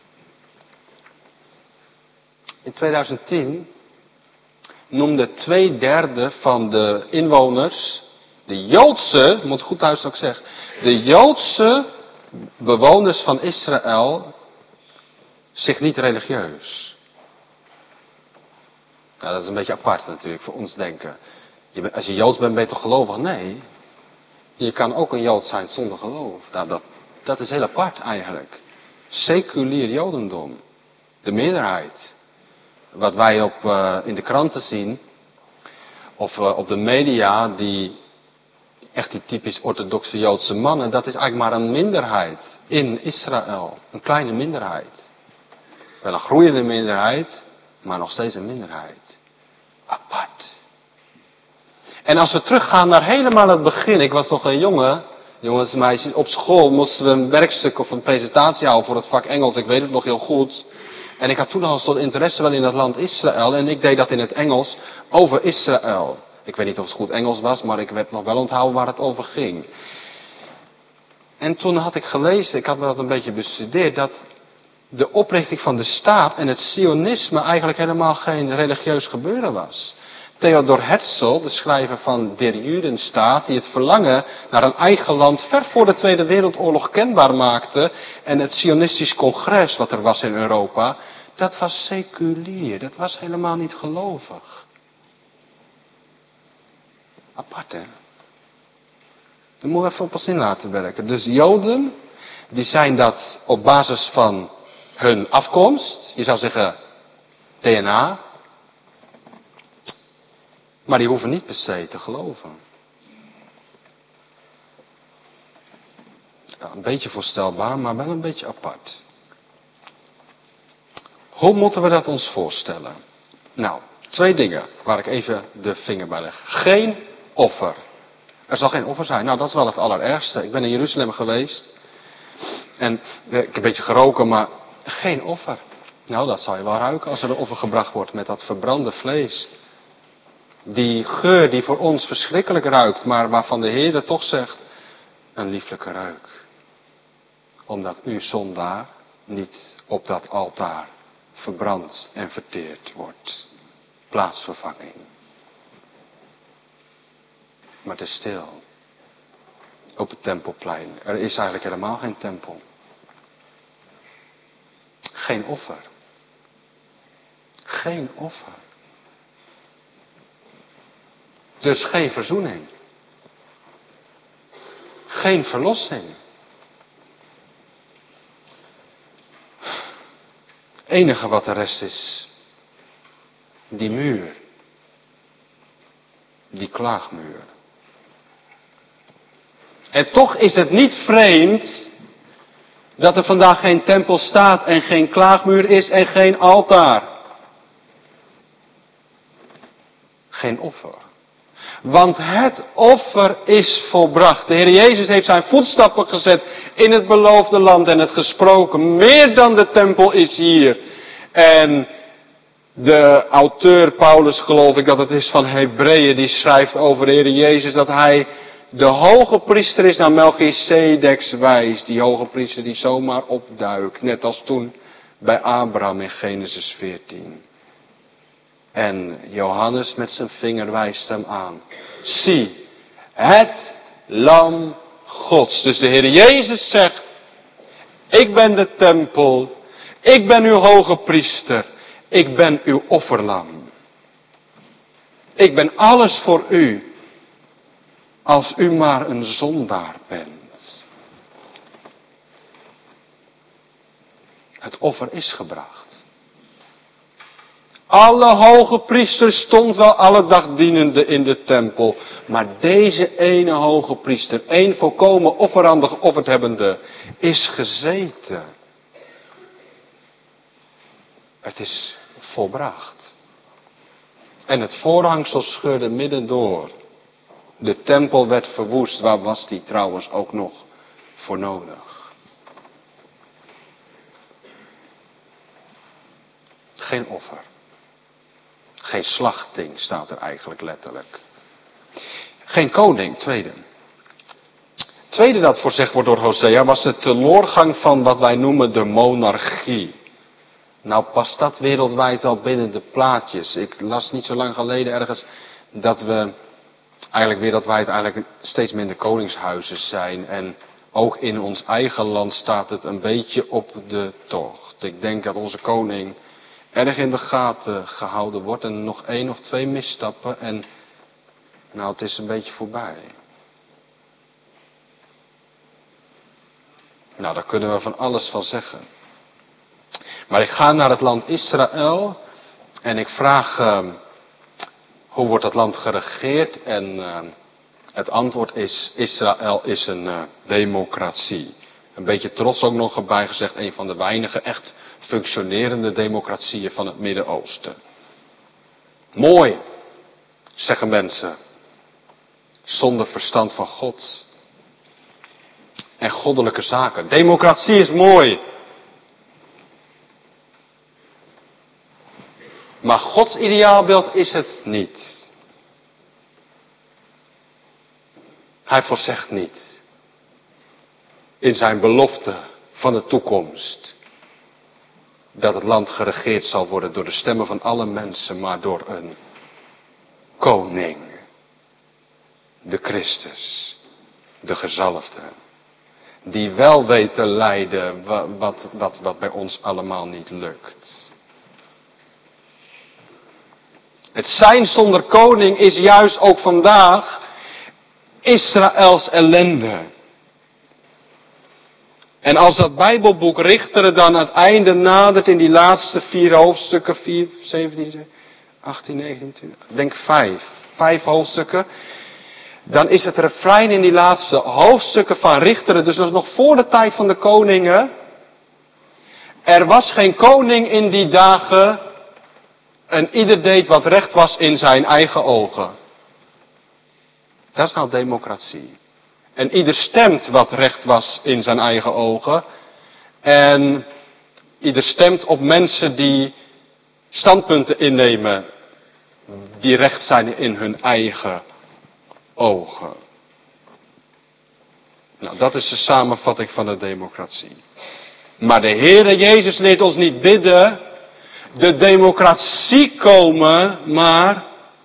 In tweeduizend tien noemde twee derde van de inwoners, de Joodse, moet goed thuis ook zeggen, de Joodse bewoners van Israël zich niet religieus. Nou, dat is een beetje apart natuurlijk voor ons denken. Je bent, als je Joods bent, ben je toch gelovig? Nee. Je kan ook een Jood zijn zonder geloof. Nou, dat, dat is heel apart eigenlijk. Seculier Jodendom. De meerderheid. Wat wij op, uh, in de kranten zien, of uh, op de media, die echt die typisch orthodoxe Joodse mannen, dat is eigenlijk maar een minderheid in Israël. Een kleine minderheid. Wel een groeiende minderheid, maar nog steeds een minderheid. Apart. En als we teruggaan naar helemaal het begin, ik was nog een jongen, jongens en meisjes, op school moesten we een werkstuk of een presentatie houden voor het vak Engels, ik weet het nog heel goed. En ik had toen al een soort interesse wel in het land Israël en ik deed dat in het Engels over Israël. Ik weet niet of het goed Engels was, maar ik werd nog wel onthouden waar het over ging. En toen had ik gelezen, ik had dat een beetje bestudeerd, dat de oprichting van de staat en het sionisme eigenlijk helemaal geen religieus gebeuren was. Theodor Herzl, de schrijver van Der Judenstaat, die het verlangen naar een eigen land ver voor de Tweede Wereldoorlog kenbaar maakte, en het Sionistisch congres wat er was in Europa, dat was seculier, dat was helemaal niet gelovig. Apart, hè? Dat moeten we even op ons in laten werken. Dus Joden, die zijn dat op basis van hun afkomst, je zou zeggen D N A, maar die hoeven niet per se te geloven. Ja, een beetje voorstelbaar, maar wel een beetje apart. Hoe moeten we dat ons voorstellen? Nou, twee dingen waar ik even de vinger bij leg. Geen offer. Er zal geen offer zijn. Nou, dat is wel het allerergste. Ik ben in Jeruzalem geweest. En ik heb een beetje geroken, maar geen offer. Nou, dat zal je wel ruiken als er een offer gebracht wordt met dat verbrande vlees. Die geur die voor ons verschrikkelijk ruikt, maar waarvan de Heer toch zegt, een lieflijke reuk. Omdat uw zondaar niet op dat altaar verbrand en verteerd wordt. Plaatsvervanging. Maar het is stil. Op het tempelplein. Er is eigenlijk helemaal geen tempel. Geen offer. Geen offer. Dus geen verzoening. Geen verlossing. Het enige wat de rest is, die muur. Die klaagmuur. En toch is het niet vreemd Dat er vandaag geen tempel staat en geen klaagmuur is en geen altaar. Geen offer. Want het offer is volbracht. De Heer Jezus heeft zijn voetstappen gezet in het beloofde land en het gesproken. Meer dan de tempel is hier. En de auteur Paulus, geloof ik dat het is van Hebreeën, die schrijft over de Heer Jezus dat hij de hoge priester is naar Melchisedeks wijs. Die hoge priester die zomaar opduikt. Net als toen bij Abraham in Genesis veertien. En Johannes met zijn vinger wijst hem aan. Zie, het lam Gods. Dus de Heer Jezus zegt, ik ben de tempel, ik ben uw hoge priester, ik ben uw offerlam. Ik ben alles voor u, als u maar een zondaar bent. Het offer is gebracht. Alle hoge priesters stond wel alle dag dienende in de tempel. Maar deze ene hoge priester, één volkomen offerande geofferd hebbende, is gezeten. Het is volbracht. En het voorhangsel scheurde midden door. De tempel werd verwoest. Waar was die trouwens ook nog voor nodig? Geen offer. Geen slachting staat er eigenlijk letterlijk. Geen koning, tweede. Tweede dat voorzegd wordt door Hosea was de teloorgang van wat wij noemen de monarchie. Nou past dat wereldwijd al binnen de plaatjes. Ik las niet zo lang geleden ergens dat we eigenlijk wereldwijd eigenlijk steeds minder koningshuizen zijn. En ook in ons eigen land staat het een beetje op de tocht. Ik denk dat onze koning erg in de gaten gehouden wordt en nog één of twee misstappen en nou het is een beetje voorbij. Nou daar kunnen we van alles van zeggen. Maar ik ga naar het land Israël en ik vraag uh, hoe wordt dat land geregeerd en uh, het antwoord is Israël is een uh, democratie. Een beetje trots ook nog erbij gezegd, een van de weinige echt functionerende democratieën van het Midden-Oosten. Mooi, zeggen mensen, zonder verstand van God en goddelijke zaken. Democratie is mooi. Maar Gods ideaalbeeld is het niet. Hij voorzegt niet in zijn belofte van de toekomst dat het land geregeerd zal worden door de stemmen van alle mensen, maar door een koning, de Christus, de gezalfde, die wel weet te leiden wat, wat, wat bij ons allemaal niet lukt. Het zijn zonder koning is juist ook vandaag Israëls ellende. En als dat Bijbelboek Richteren dan het einde nadert in die laatste vier hoofdstukken, vier, zeventien, achttien, negentien, twintig, ik denk vijf, vijf hoofdstukken. Dan is het refrein in die laatste hoofdstukken van Richteren, dus dat is nog voor de tijd van de koningen. Er was geen koning in die dagen en ieder deed wat recht was in zijn eigen ogen. Dat is nou democratie. En ieder stemt wat recht was in zijn eigen ogen. En ieder stemt op mensen die standpunten innemen die recht zijn in hun eigen ogen. Nou, dat is de samenvatting van de democratie. Maar de Heere Jezus leert ons niet bidden, de democratie komen, maar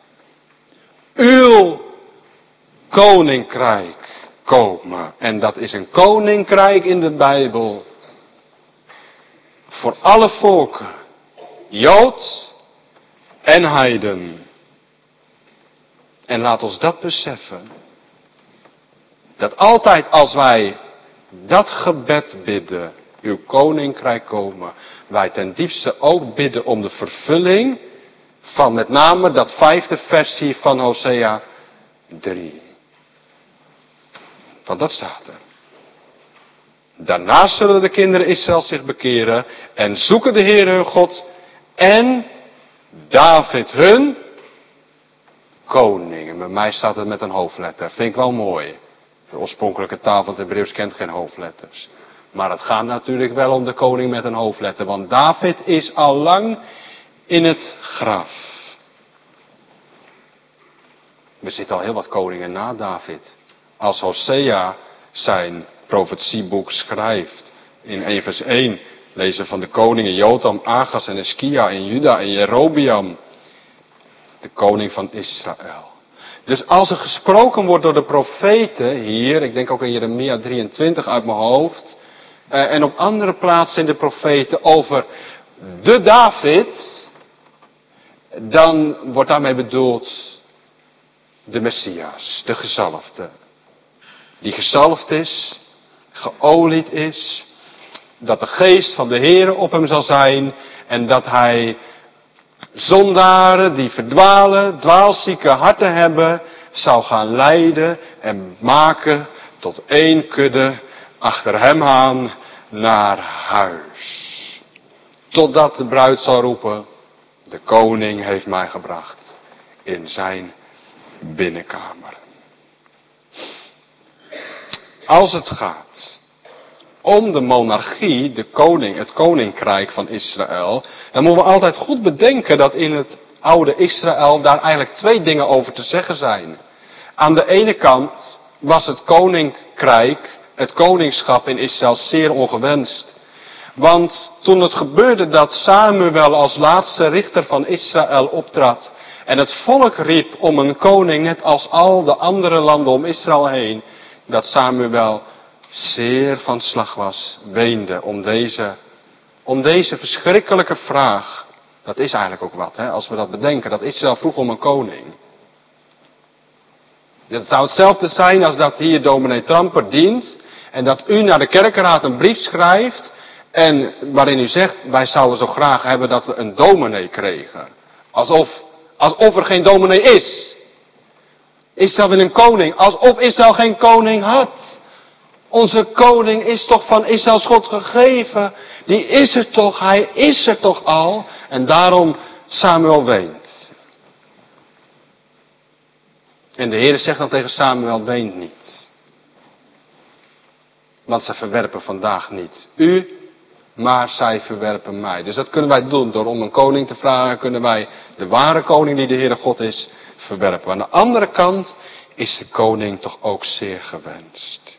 uw koninkrijk komen. En dat is een koninkrijk in de Bijbel. Voor alle volken. Jood en heiden. En laat ons dat beseffen. Dat altijd als wij dat gebed bidden, uw koninkrijk komen, wij ten diepste ook bidden om de vervulling van met name dat vijfde versie van Hosea drie. Want dat staat er. Daarna zullen de kinderen Israël zich bekeren en zoeken de Heer hun God en David hun koning. En bij mij staat het met een hoofdletter. Vind ik wel mooi. De oorspronkelijke taal van het Hebreeuws kent geen hoofdletters. Maar het gaat natuurlijk wel om de koning met een hoofdletter. Want David is al lang in het graf. Er zitten al heel wat koningen na David. Als Hosea zijn profetieboek schrijft. In één vers één lezen van de koningen Jotam, Agas en Eskia in Juda en Jerobeam. De koning van Israël. Dus als er gesproken wordt door de profeten hier, ik denk ook in Jeremia drieëntwintig uit mijn hoofd, eh, en op andere plaatsen in de profeten over de David, dan wordt daarmee bedoeld de Messias, de gezalfde. Die gezalfd is, geolied is, dat de geest van de Heere op hem zal zijn en dat hij zondaren die verdwalen, dwaalzieke harten hebben, zal gaan leiden en maken tot één kudde achter hem aan naar huis. Totdat de bruid zal roepen, de koning heeft mij gebracht in zijn binnenkamer. Als het gaat om de monarchie, de koning, het koninkrijk van Israël, dan moeten we altijd goed bedenken dat in het oude Israël daar eigenlijk twee dingen over te zeggen zijn. Aan de ene kant was het koninkrijk, het koningschap in Israël zeer ongewenst. Want toen het gebeurde dat Samuel als laatste richter van Israël optrad en het volk riep om een koning net als al de andere landen om Israël heen, dat Samuel zeer van slag was, weende om deze, om deze verschrikkelijke vraag. Dat is eigenlijk ook wat, hè, als we dat bedenken, dat Israël vroeg om een koning. Het zou hetzelfde zijn als dat hier dominee Tramper dient en dat u naar de kerkenraad een brief schrijft en waarin u zegt, wij zouden zo graag hebben dat we een dominee kregen. Alsof, alsof er geen dominee is. Israël wil een koning, alsof Israël geen koning had. Onze koning is toch van Israëls God gegeven. Die is er toch, hij is er toch al. En daarom Samuel weent. En de Heer zegt dan tegen Samuel, weent niet. Want ze verwerpen vandaag niet u, maar zij verwerpen mij. Dus dat kunnen wij doen. Door om een koning te vragen, kunnen wij de ware koning die de Heere God is, verwerpen. Aan de andere kant is de koning toch ook zeer gewenst.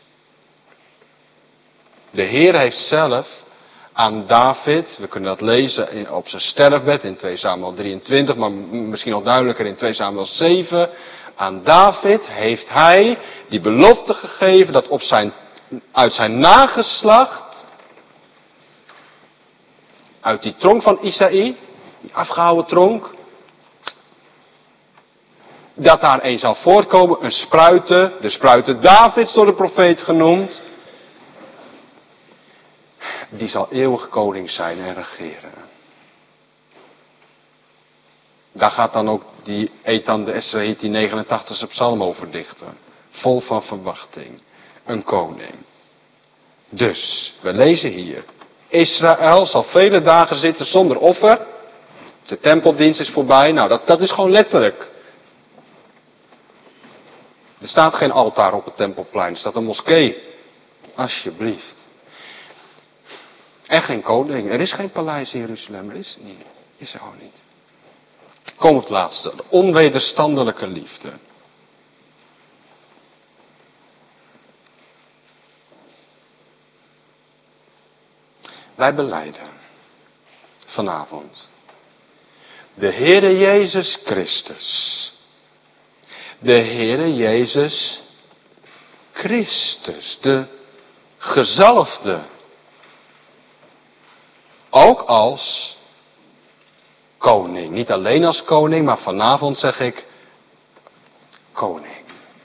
De Heer heeft zelf aan David, we kunnen dat lezen op zijn sterfbed in twee Samuel drieëntwintig, maar misschien nog duidelijker in twee Samuel zeven. Aan David heeft hij die belofte gegeven dat op zijn, uit zijn nageslacht, uit die tronk van Isaïe, die afgehouwen tronk, dat daar een zal voortkomen, een spruite, de spruite Davids door de profeet genoemd. Die zal eeuwig koning zijn en regeren. Daar gaat dan ook die Ethan de Esraït, die negenentachtigste psalm over dichten. Vol van verwachting. Een koning. Dus, we lezen hier. Israël zal vele dagen zitten zonder offer. De tempeldienst is voorbij. Nou, dat, dat is gewoon letterlijk. Er staat geen altaar op het tempelplein. Er staat een moskee. Alsjeblieft. En geen koning. Er is geen paleis in Jeruzalem. Er is het niet. Is er gewoon niet. Kom op het laatste. De onwederstandelijke liefde. Wij belijden vanavond de Heere Jezus Christus. De Heere Jezus Christus. De gezalfde. Ook als koning. Niet alleen als koning, maar vanavond zeg ik koning.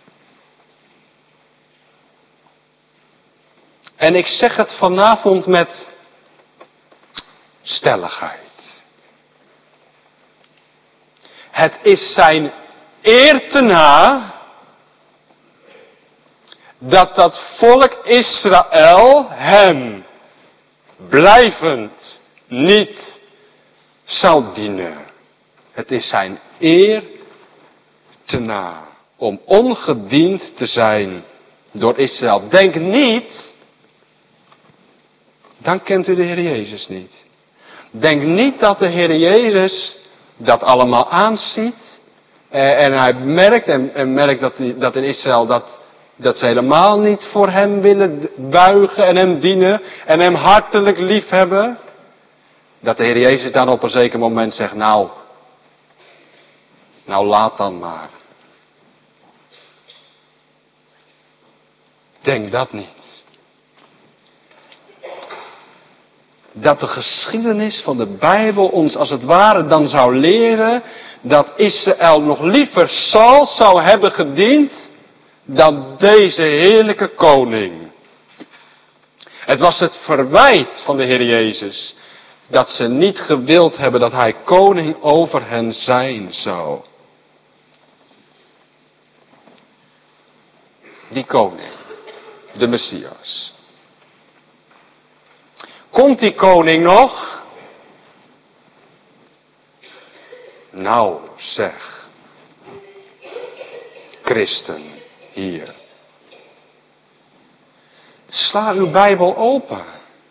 En ik zeg het vanavond met stelligheid. Het is zijn eer te na dat dat volk Israël hem blijvend niet zou dienen. Het is zijn eer te na om ongediend te zijn door Israël. Denk niet, dan kent u de Heer Jezus niet. Denk niet dat de Heer Jezus dat allemaal aanziet. Eh, en hij merkt, en, en merkt dat, die, dat in Israël dat, dat ze helemaal niet voor hem willen buigen en hem dienen. En hem hartelijk lief hebben. Dat de Heer Jezus dan op een zeker moment zegt, nou, nou laat dan maar. Denk dat niet. Dat de geschiedenis van de Bijbel ons als het ware dan zou leren dat Israël nog liever Saul zou hebben gediend dan deze heerlijke koning. Het was het verwijt van de Heer Jezus dat ze niet gewild hebben dat hij koning over hen zijn zou. Die koning, de Messias. Komt die koning nog? Nou zeg, christen hier. Sla uw Bijbel open.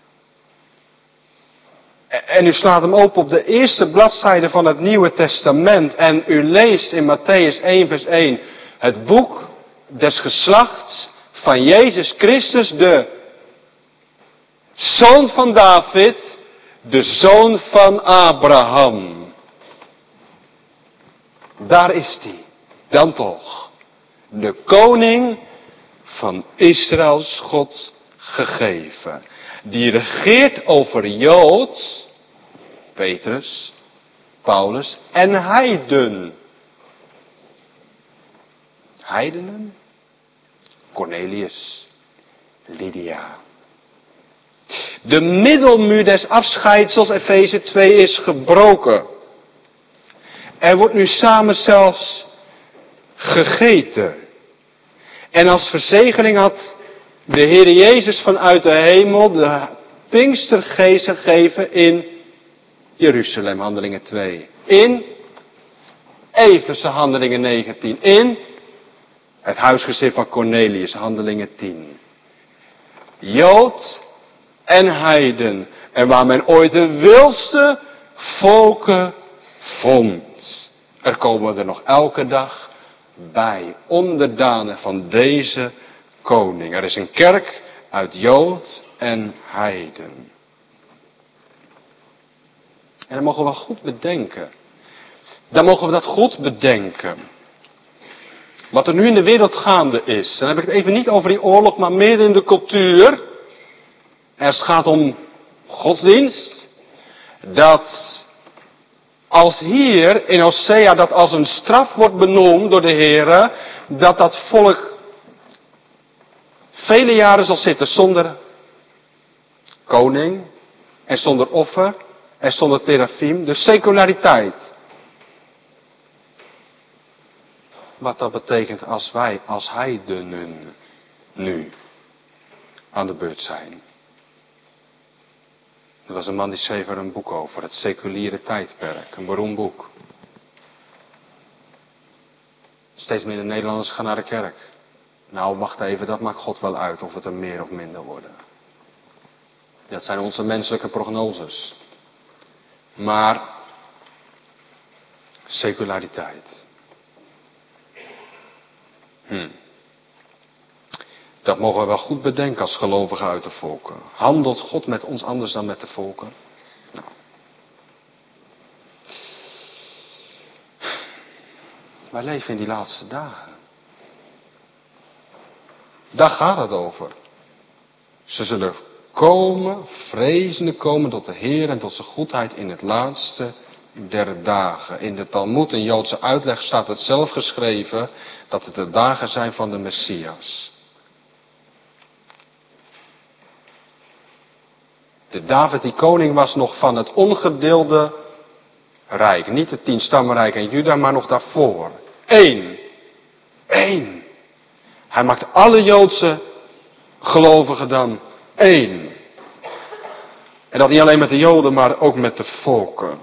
En u slaat hem open op de eerste bladzijde van het Nieuwe Testament. En u leest in Mattheüs één vers één het boek des geslachts van Jezus Christus, de zoon van David, de zoon van Abraham. Daar is hij, dan toch, de koning van Israëls God gegeven. Die regeert over Jood, Petrus, Paulus en heiden. Heidenen, Cornelius, Lydia. De middelmuur des afscheidsels, Efeze twee, is gebroken. Er wordt nu samen zelfs gegeten. En als verzegeling had de Heer Jezus vanuit de hemel de Pinkstergeest gegeven in Jeruzalem, Handelingen twee. In Efeze, Handelingen negentien. In het huisgezin van Cornelius, Handelingen tien. Jood en heiden. En waar men ooit de wildste volken vond. Er komen er nog elke dag bij. Onderdanen van deze koning. Er is een kerk uit Jood en heiden. En dan mogen we goed bedenken. Dan mogen we dat goed bedenken. Wat er nu in de wereld gaande is. Dan heb ik het even niet over die oorlog, maar meer in de cultuur. Het gaat om godsdienst. Dat als hier in Hosea dat als een straf wordt benoemd door de Heere, dat dat volk vele jaren zal zitten zonder koning en zonder offer en zonder terafim, de seculariteit. Wat dat betekent als wij als heidenen nu aan de beurt zijn. Er was een man die schreef er een boek over, het seculiere tijdperk, een beroemd boek. Steeds minder Nederlanders gaan naar de kerk. Nou, wacht even, dat maakt God wel uit of het er meer of minder worden. Dat zijn onze menselijke prognoses. Maar seculariteit. Hm. Dat mogen we wel goed bedenken als gelovigen uit de volken. Handelt God met ons anders dan met de volken? Nou. Wij leven in die laatste dagen. Daar gaat het over. Ze zullen komen, vrezende komen tot de Heer en tot zijn goedheid in het laatste der dagen. In de Talmoed, een Joodse uitleg, staat het zelf geschreven dat het de dagen zijn van de Messias. De David die koning was nog van het ongedeelde rijk. Niet het tienstammenrijk en Juda, maar nog daarvoor. Eén. Eén. Hij maakt alle Joodse gelovigen dan één. En dat niet alleen met de Joden, maar ook met de volken.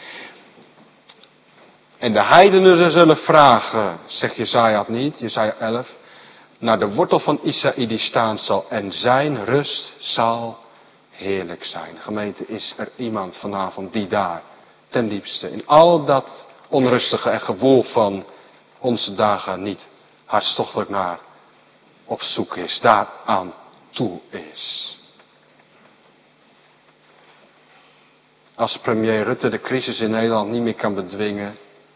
En de heidenen zullen vragen, zegt Jesaja niet, Jesaja elf, naar de wortel van Isaïe die staan zal en zijn rust zal heerlijk zijn. Gemeente, is er iemand vanavond die daar ten diepste in al dat onrustige en gewoel van onze dagen niet hartstochtelijk naar op zoek is, daaraan toe is. Als premier Rutte de crisis in Nederland niet meer kan bedwingen.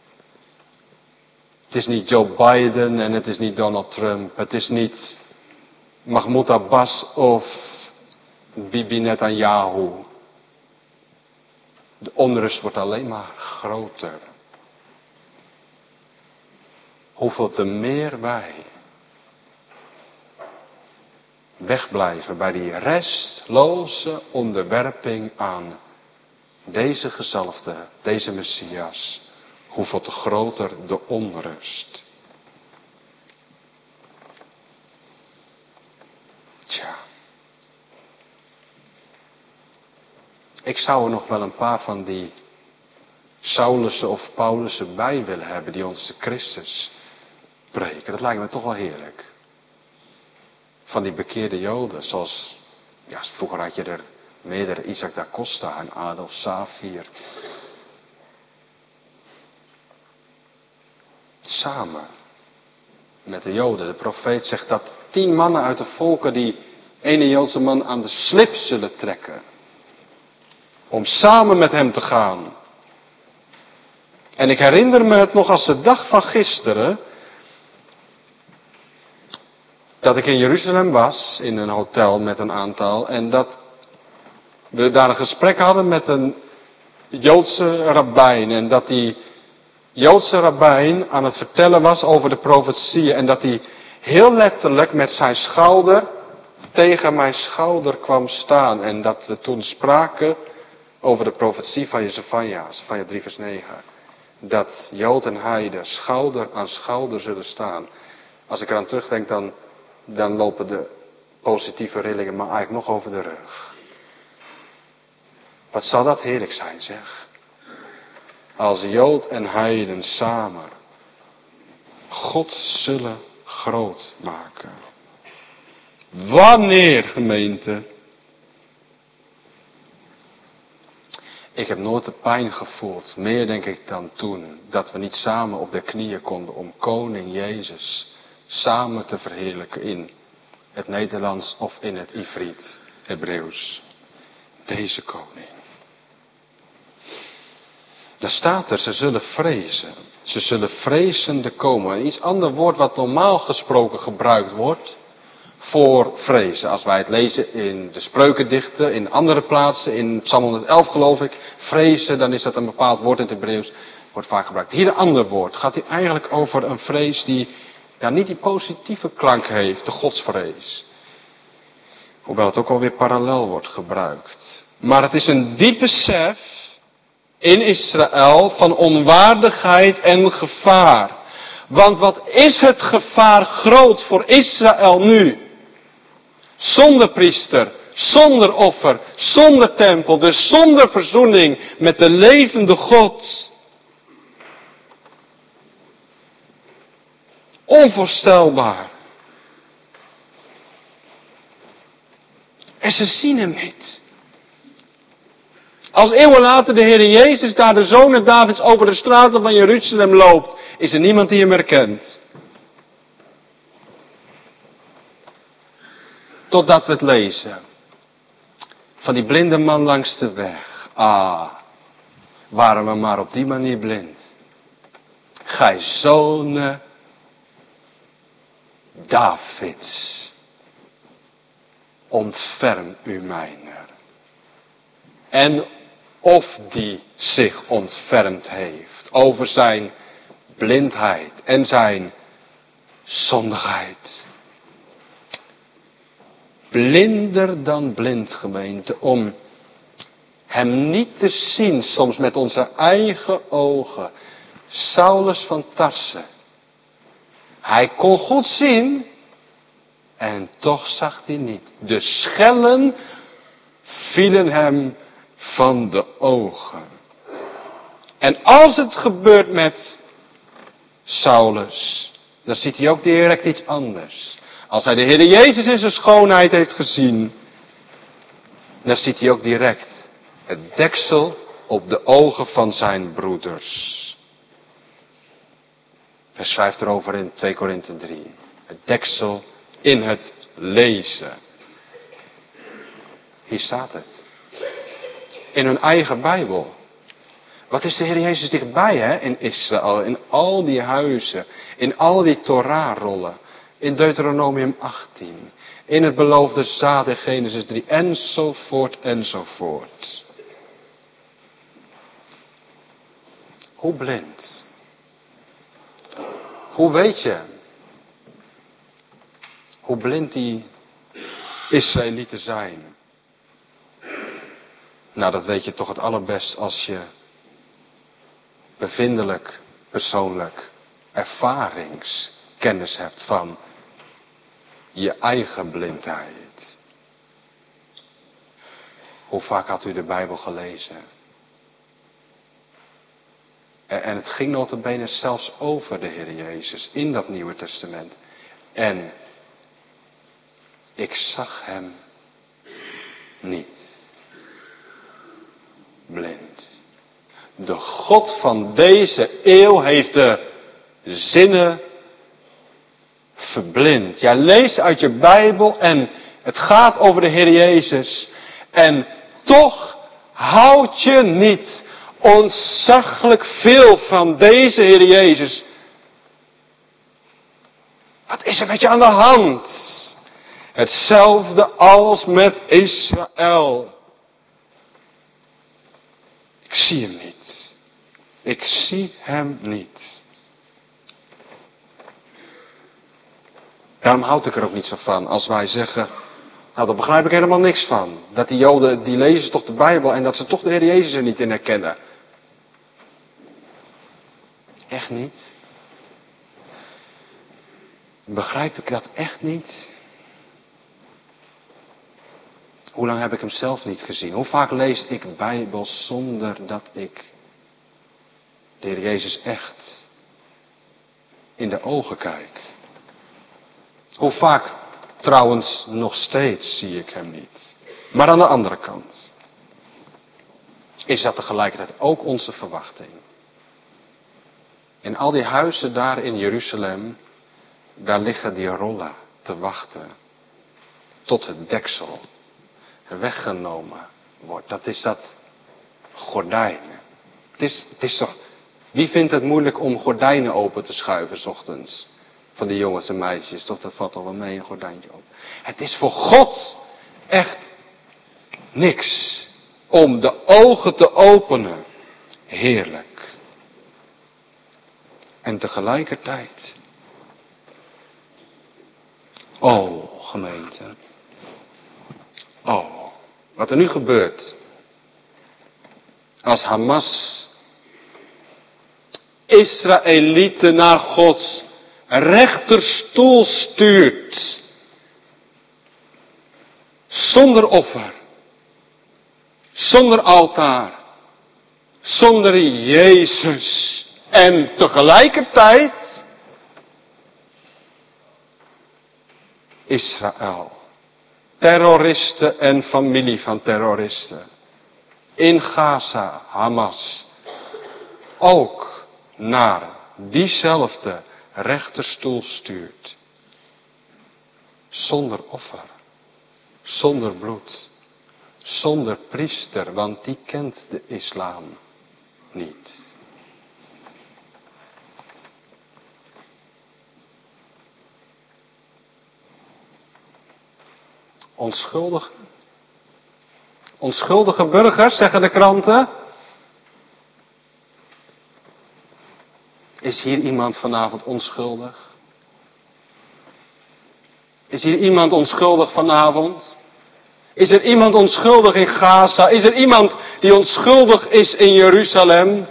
Het is niet Joe Biden en het is niet Donald Trump. Het is niet Mahmoud Abbas of Bibi Netanyahu. De onrust wordt alleen maar groter. Hoeveel te meer wij wegblijven bij die restloze onderwerping aan deze gezalfde, deze Messias. Hoeveel te groter de onrust. Tja. Ik zou er nog wel een paar van die Saulussen of Paulussen bij willen hebben die ons de Christus preken. Dat lijkt me toch wel heerlijk. Van die bekeerde Joden, zoals, ja, vroeger had je er meerdere, Isaac da Costa en Adolf Safir. Samen met de Joden. De profeet zegt dat tien mannen uit de volken die ene Joodse man aan de slip zullen trekken. Om samen met hem te gaan. En ik herinner me het nog als de dag van gisteren. Dat ik in Jeruzalem was, in een hotel met een aantal. En dat we daar een gesprek hadden met een Joodse rabbijn. En dat die Joodse rabbijn aan het vertellen was over de profetieën. En dat hij heel letterlijk met zijn schouder tegen mijn schouder kwam staan. En dat we toen spraken over de profetie van Jezefanja, Jezefanja drie vers negen. Dat Jood en Heide schouder aan schouder zullen staan. Als ik eraan terugdenk, dan, dan lopen de positieve rillingen maar eigenlijk nog over de rug. Wat zal dat heerlijk zijn, zeg. Als Jood en Heiden samen God zullen groot maken. Wanneer, gemeente? Ik heb nooit de pijn gevoeld, meer denk ik dan toen, dat we niet samen op de knieën konden om koning Jezus samen te verheerlijken in het Nederlands of in het Ivriet, Hebreeuws. Deze koning. Daar staat er, ze zullen vrezen. Ze zullen vrezende komen. Een iets ander woord wat normaal gesproken gebruikt wordt voor vrezen. Als wij het lezen in de spreukendichten, in andere plaatsen, in Psalm honderdelf geloof ik. Vrezen, dan is dat een bepaald woord in het Hebreeuws. Wordt vaak gebruikt. Hier een ander woord. Gaat hier eigenlijk over een vrees die ja, niet die positieve klank heeft. De godsvrees. Hoewel het ook alweer parallel wordt gebruikt. Maar het is een diep besef in Israël van onwaardigheid en gevaar. Want wat is het gevaar groot voor Israël nu? Zonder priester, zonder offer, zonder tempel, dus zonder verzoening met de levende God. Onvoorstelbaar. En ze zien hem niet. Als eeuwen later de Heer Jezus daar de zonen Davids over de straten van Jeruzalem loopt, is er niemand die hem herkent. Totdat we het lezen. Van die blinde man langs de weg. Ah, waren we maar op die manier blind. Gij zonen Davids, ontferm u mijner. En of die zich ontfermd heeft over zijn blindheid en zijn zondigheid. Blinder dan blind, gemeente, om hem niet te zien, soms met onze eigen ogen. Saulus van Tarse. Hij kon goed zien En toch zag hij niet. De schellen vielen hem van de ogen. En als het gebeurt met Saulus, dan ziet hij ook direct iets anders. Als hij de Heer Jezus in zijn schoonheid heeft gezien, dan ziet hij ook direct het deksel op de ogen van zijn broeders. Hij schrijft erover in twee Korinthe drie. Het deksel in het lezen. Hier staat het. In hun eigen Bijbel. Wat is de Heer Jezus dichtbij, hè? In Israël, in al die huizen, in al die Torah-rollen, in Deuteronomium achttien, in het beloofde zaad in Genesis drie, enzovoort, enzovoort. Hoe blind? Hoe weet je hoe blind die Israëlieten zijn? Nou, dat weet je toch het allerbest als je bevindelijk, persoonlijk, ervaringskennis hebt van je eigen blindheid. Hoe vaak had u de Bijbel gelezen? En het ging nota bene zelfs over de Heer Jezus in dat Nieuwe Testament. En ik zag hem niet. Blind. De God van deze eeuw heeft de zinnen verblind. Jij leest uit je Bijbel en het gaat over de Heer Jezus. En toch houd je niet ontzaglijk veel van deze Heer Jezus. Wat is er met je aan de hand? Hetzelfde als met Israël. Ik zie hem niet. Ik zie hem niet. Daarom houd ik er ook niet zo van als wij zeggen, nou daar begrijp ik helemaal niks van. Dat die Joden, die lezen toch de Bijbel en dat ze toch de Heer Jezus er niet in herkennen. Echt niet? Begrijp ik dat echt niet? Hoe lang heb ik hem zelf niet gezien? Hoe vaak lees ik Bijbel zonder dat ik de Heer Jezus echt in de ogen kijk? Hoe vaak trouwens nog steeds zie ik hem niet? Maar aan de andere kant is dat tegelijkertijd ook onze verwachting. In al die huizen daar in Jeruzalem, daar liggen die rollen te wachten tot het deksel weggenomen wordt. Dat is dat gordijn. Het is, het is toch, wie vindt het moeilijk om gordijnen open te schuiven 's ochtends? Van die jongens en meisjes, toch dat valt al wel mee, een gordijntje open. Het is voor God echt niks om de ogen te openen. Heerlijk. En tegelijkertijd, oh gemeente, oh, wat er nu gebeurt, als Hamas Israëlieten naar Gods rechterstoel stuurt, zonder offer, zonder altaar, zonder Jezus. En tegelijkertijd Israël. Terroristen en familie van terroristen. In Gaza, Hamas. Ook naar diezelfde rechterstoel stuurt. Zonder offer. Zonder bloed. Zonder priester, want die kent de islam niet. Onschuldige, onschuldige burgers, zeggen de kranten. Is hier iemand vanavond onschuldig? Is hier iemand onschuldig vanavond? Is er iemand onschuldig in Gaza? Is er iemand die onschuldig is in Jeruzalem?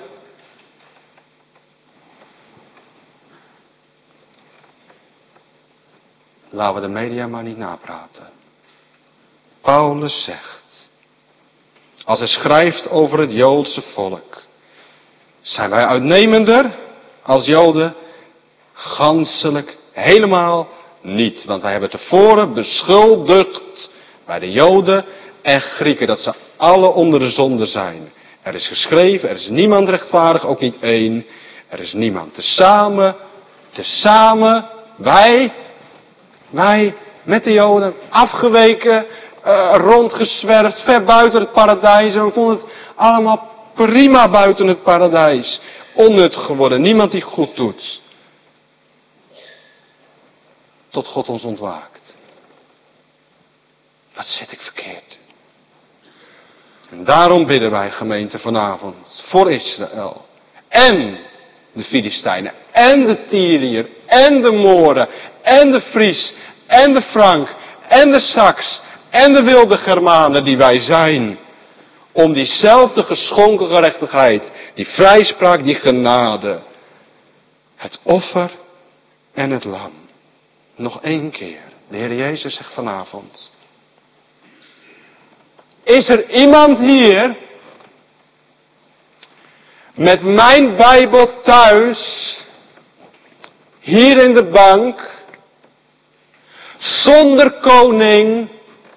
Laten we de media maar niet napraten. Paulus zegt, als hij schrijft over het Joodse volk, zijn wij uitnemender als Joden? Ganselijk helemaal niet. Want wij hebben tevoren beschuldigd bij de Joden en Grieken dat ze alle onder de zonde zijn. Er is geschreven, er is niemand rechtvaardig, ook niet één. Er is niemand. Tezamen, tezamen, wij, wij met de Joden afgeweken, uh, rondgezwerfd, ver buiten het paradijs. En we vonden het allemaal prima buiten het paradijs. Onnut geworden, niemand die goed doet. Tot God ons ontwaakt. Wat zit ik verkeerd? En daarom bidden wij, gemeente, vanavond voor Israël. En de Filistijnen. En de Tyriër. En de Mooren. En de Fries. En de Frank. En de Saks. En de wilde Germanen die wij zijn. Om diezelfde geschonken gerechtigheid. Die vrijspraak, die genade. Het offer en het lam. Nog één keer. De Heer Jezus zegt vanavond. Is er iemand hier met mijn Bijbel thuis, hier in de bank, zonder koning?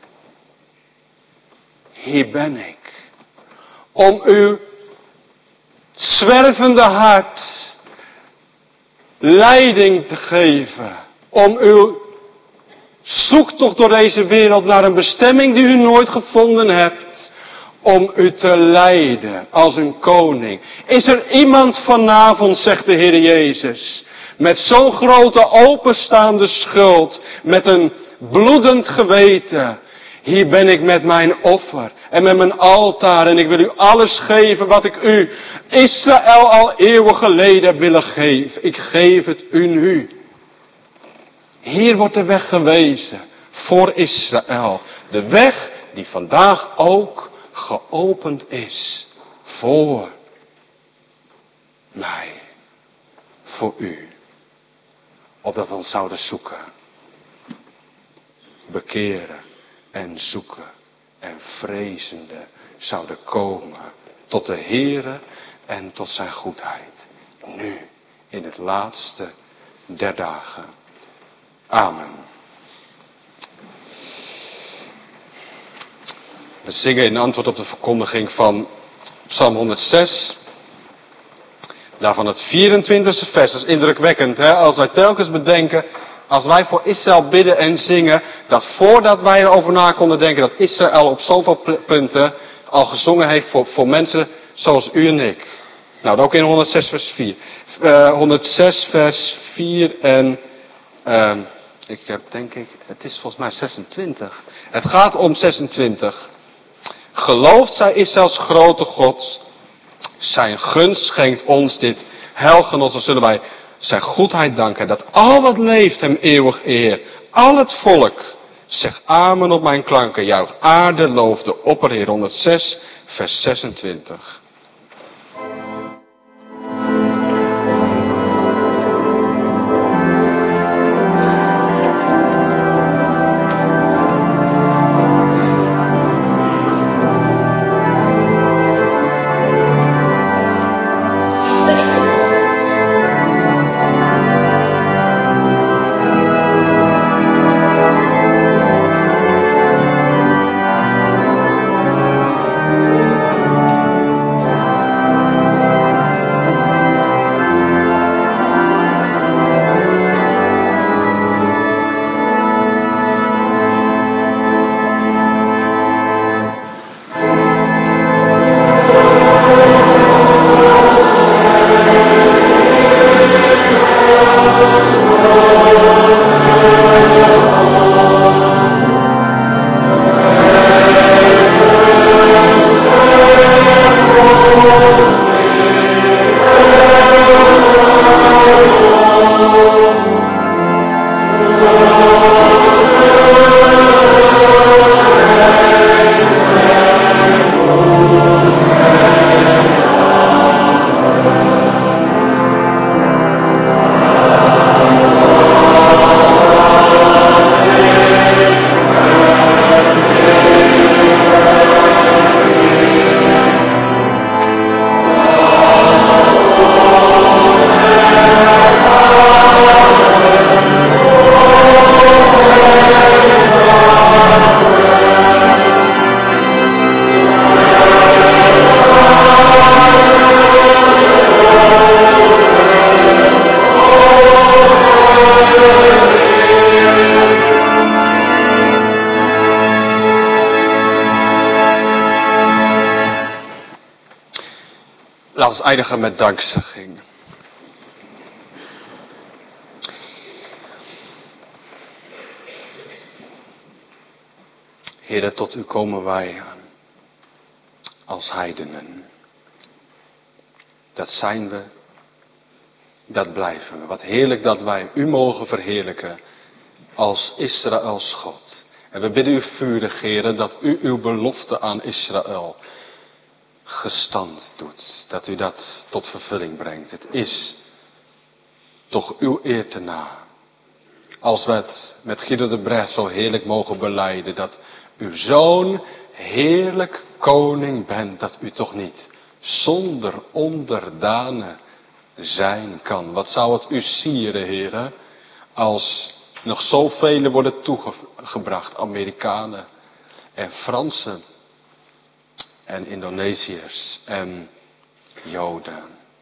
Hier ben ik. Om uw zwervende hart leiding te geven. Om uw zoektocht door deze wereld naar een bestemming die u nooit gevonden hebt. Om u te leiden als een koning. Is er iemand vanavond, zegt de Heer Jezus, met zo'n grote openstaande schuld, met een bloedend geweten. Hier ben ik met mijn offer en met mijn altaar en ik wil u alles geven wat ik u, Israël, al eeuwen geleden heb willen geven. Ik geef het u nu. Hier wordt de weg gewezen voor Israël. De weg die vandaag ook geopend is voor mij, voor u. Opdat we ons zouden zoeken, bekeren en zoeken en vrezende zouden komen tot de Heere en tot zijn goedheid. Nu, in het laatste der dagen. Amen. We zingen in antwoord op de verkondiging van Psalm honderdzes. Daarvan het vierentwintigste vers. Dat is indrukwekkend, hè? Als wij telkens bedenken, als wij voor Israël bidden en zingen, dat voordat wij erover na konden denken dat Israël op zoveel punten al gezongen heeft voor, voor mensen zoals u en ik. Nou, ook in honderdzes vers vier. Uh, honderdzes vers vier en... Uh, Ik heb denk ik, het is volgens mij zesentwintig. Het gaat om zesentwintig. Gelooft zij Israëls grote God. Zijn gunst schenkt ons dit heilgenot. Dan zullen wij zijn goedheid danken. Dat al wat leeft hem eeuwig eer. Al het volk zegt amen op mijn klanken. Juich aarde loof de opperheer. honderdzes vers zesentwintig. Laten we eindigen met dankzegging. Heere, tot u komen wij als heidenen. Dat zijn we, dat blijven we. Wat heerlijk dat wij u mogen verheerlijken als Israëls God. En we bidden u vurig, Heere, dat u uw belofte aan Israël gestand doet. Dat u dat tot vervulling brengt. Het is toch uw eer te na. Als we het met Guido de Bresse zo heerlijk mogen belijden. Dat u zo'n heerlijk koning bent. Dat u toch niet zonder onderdanen zijn kan. Wat zou het u sieren, Heere. Als nog zoveel worden toegebracht. Amerikanen en Fransen. En Indonesiërs en Joden.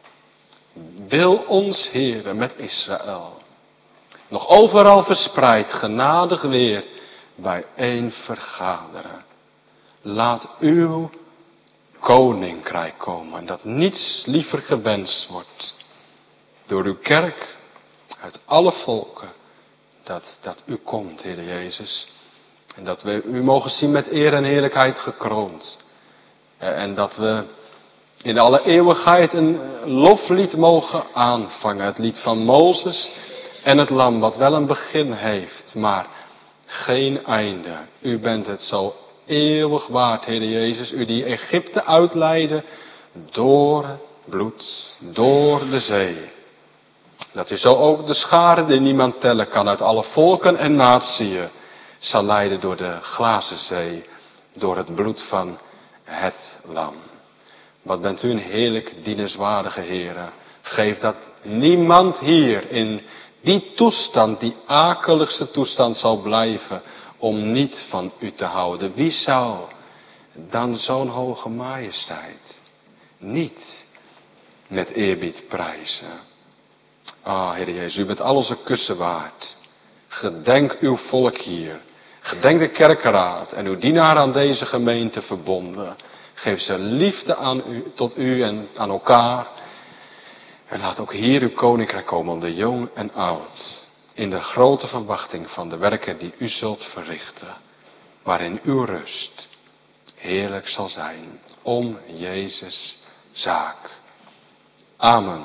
Wil ons, Heere, met Israël nog overal verspreid, genadig weer bijeen vergaderen. Laat uw koninkrijk komen, dat niets liever gewenst wordt door uw kerk uit alle volken, dat, dat u komt, Heere Jezus. En dat we u mogen zien met eer en heerlijkheid gekroond. En dat we in alle eeuwigheid een loflied mogen aanvangen. Het lied van Mozes en het lam, wat wel een begin heeft, maar geen einde. U bent het zo eeuwig waard, Heere Jezus. U die Egypte uitleidde door het bloed, door de zee. Dat u zo ook de scharen die niemand tellen kan uit alle volken en natieën zal leiden door de glazen zee, door het bloed van het lam. Wat bent u een heerlijk dienenswaardige Heere. Geef dat niemand hier in die toestand, die akeligste toestand zal blijven om niet van u te houden. Wie zou dan zo'n hoge majesteit niet met eerbied prijzen? Ah, Heer Jezus, u bent al onze kussen waard. Gedenk uw volk hier. Gedenk de kerkraad en uw dienaar aan deze gemeente verbonden. Geef ze liefde aan u, tot u en aan elkaar. En laat ook hier uw koninkrijk komen onder jong en oud. In de grote verwachting van de werken die u zult verrichten. Waarin uw rust heerlijk zal zijn. Om Jezus' zaak. Amen.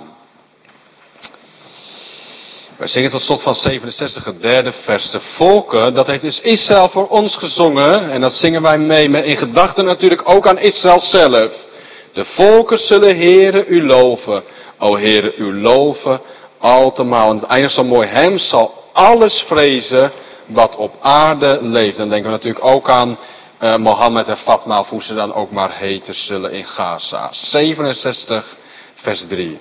Wij zingen tot slot van zevenenzestig, het derde vers. De volken, dat heeft dus Israël voor ons gezongen. En dat zingen wij mee, met in gedachten natuurlijk ook aan Israël zelf. De volken zullen Heere u loven. O Heere, u loven altemaal. En het eindigt zo mooi. Hem zal alles vrezen wat op aarde leeft. Dan denken we natuurlijk ook aan uh, Mohammed en Fatma, of hoe ze dan ook maar heten zullen in Gaza. zevenenzestig, vers drie.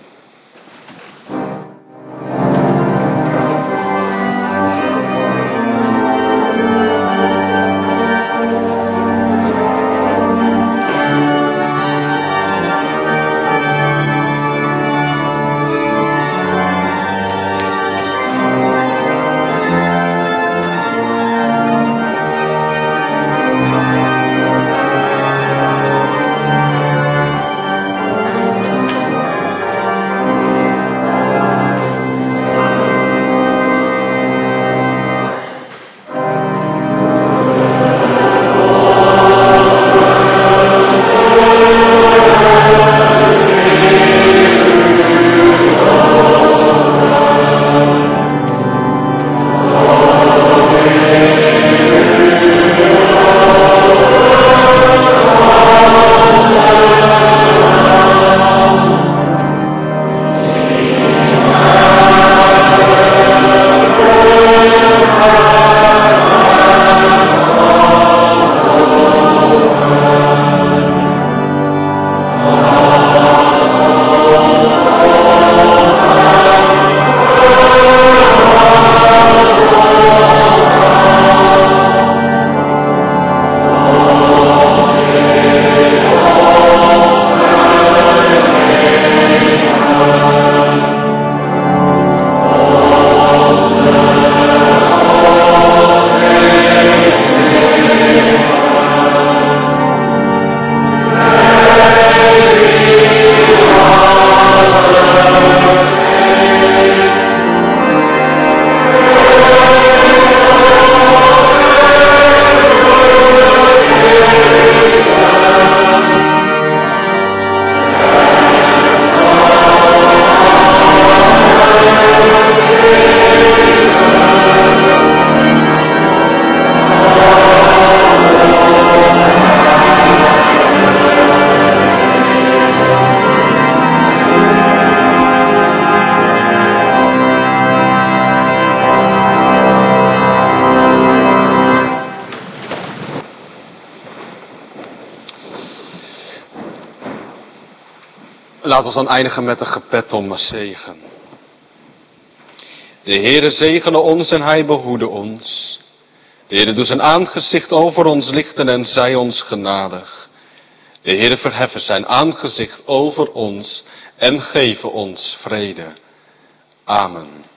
Laat ons dan eindigen met een gebed om zegen. De Heere zegene ons en hij behoede ons. De Heere doet zijn aangezicht over ons lichten en zij ons genadig. De Heere verheffen zijn aangezicht over ons en geven ons vrede. Amen.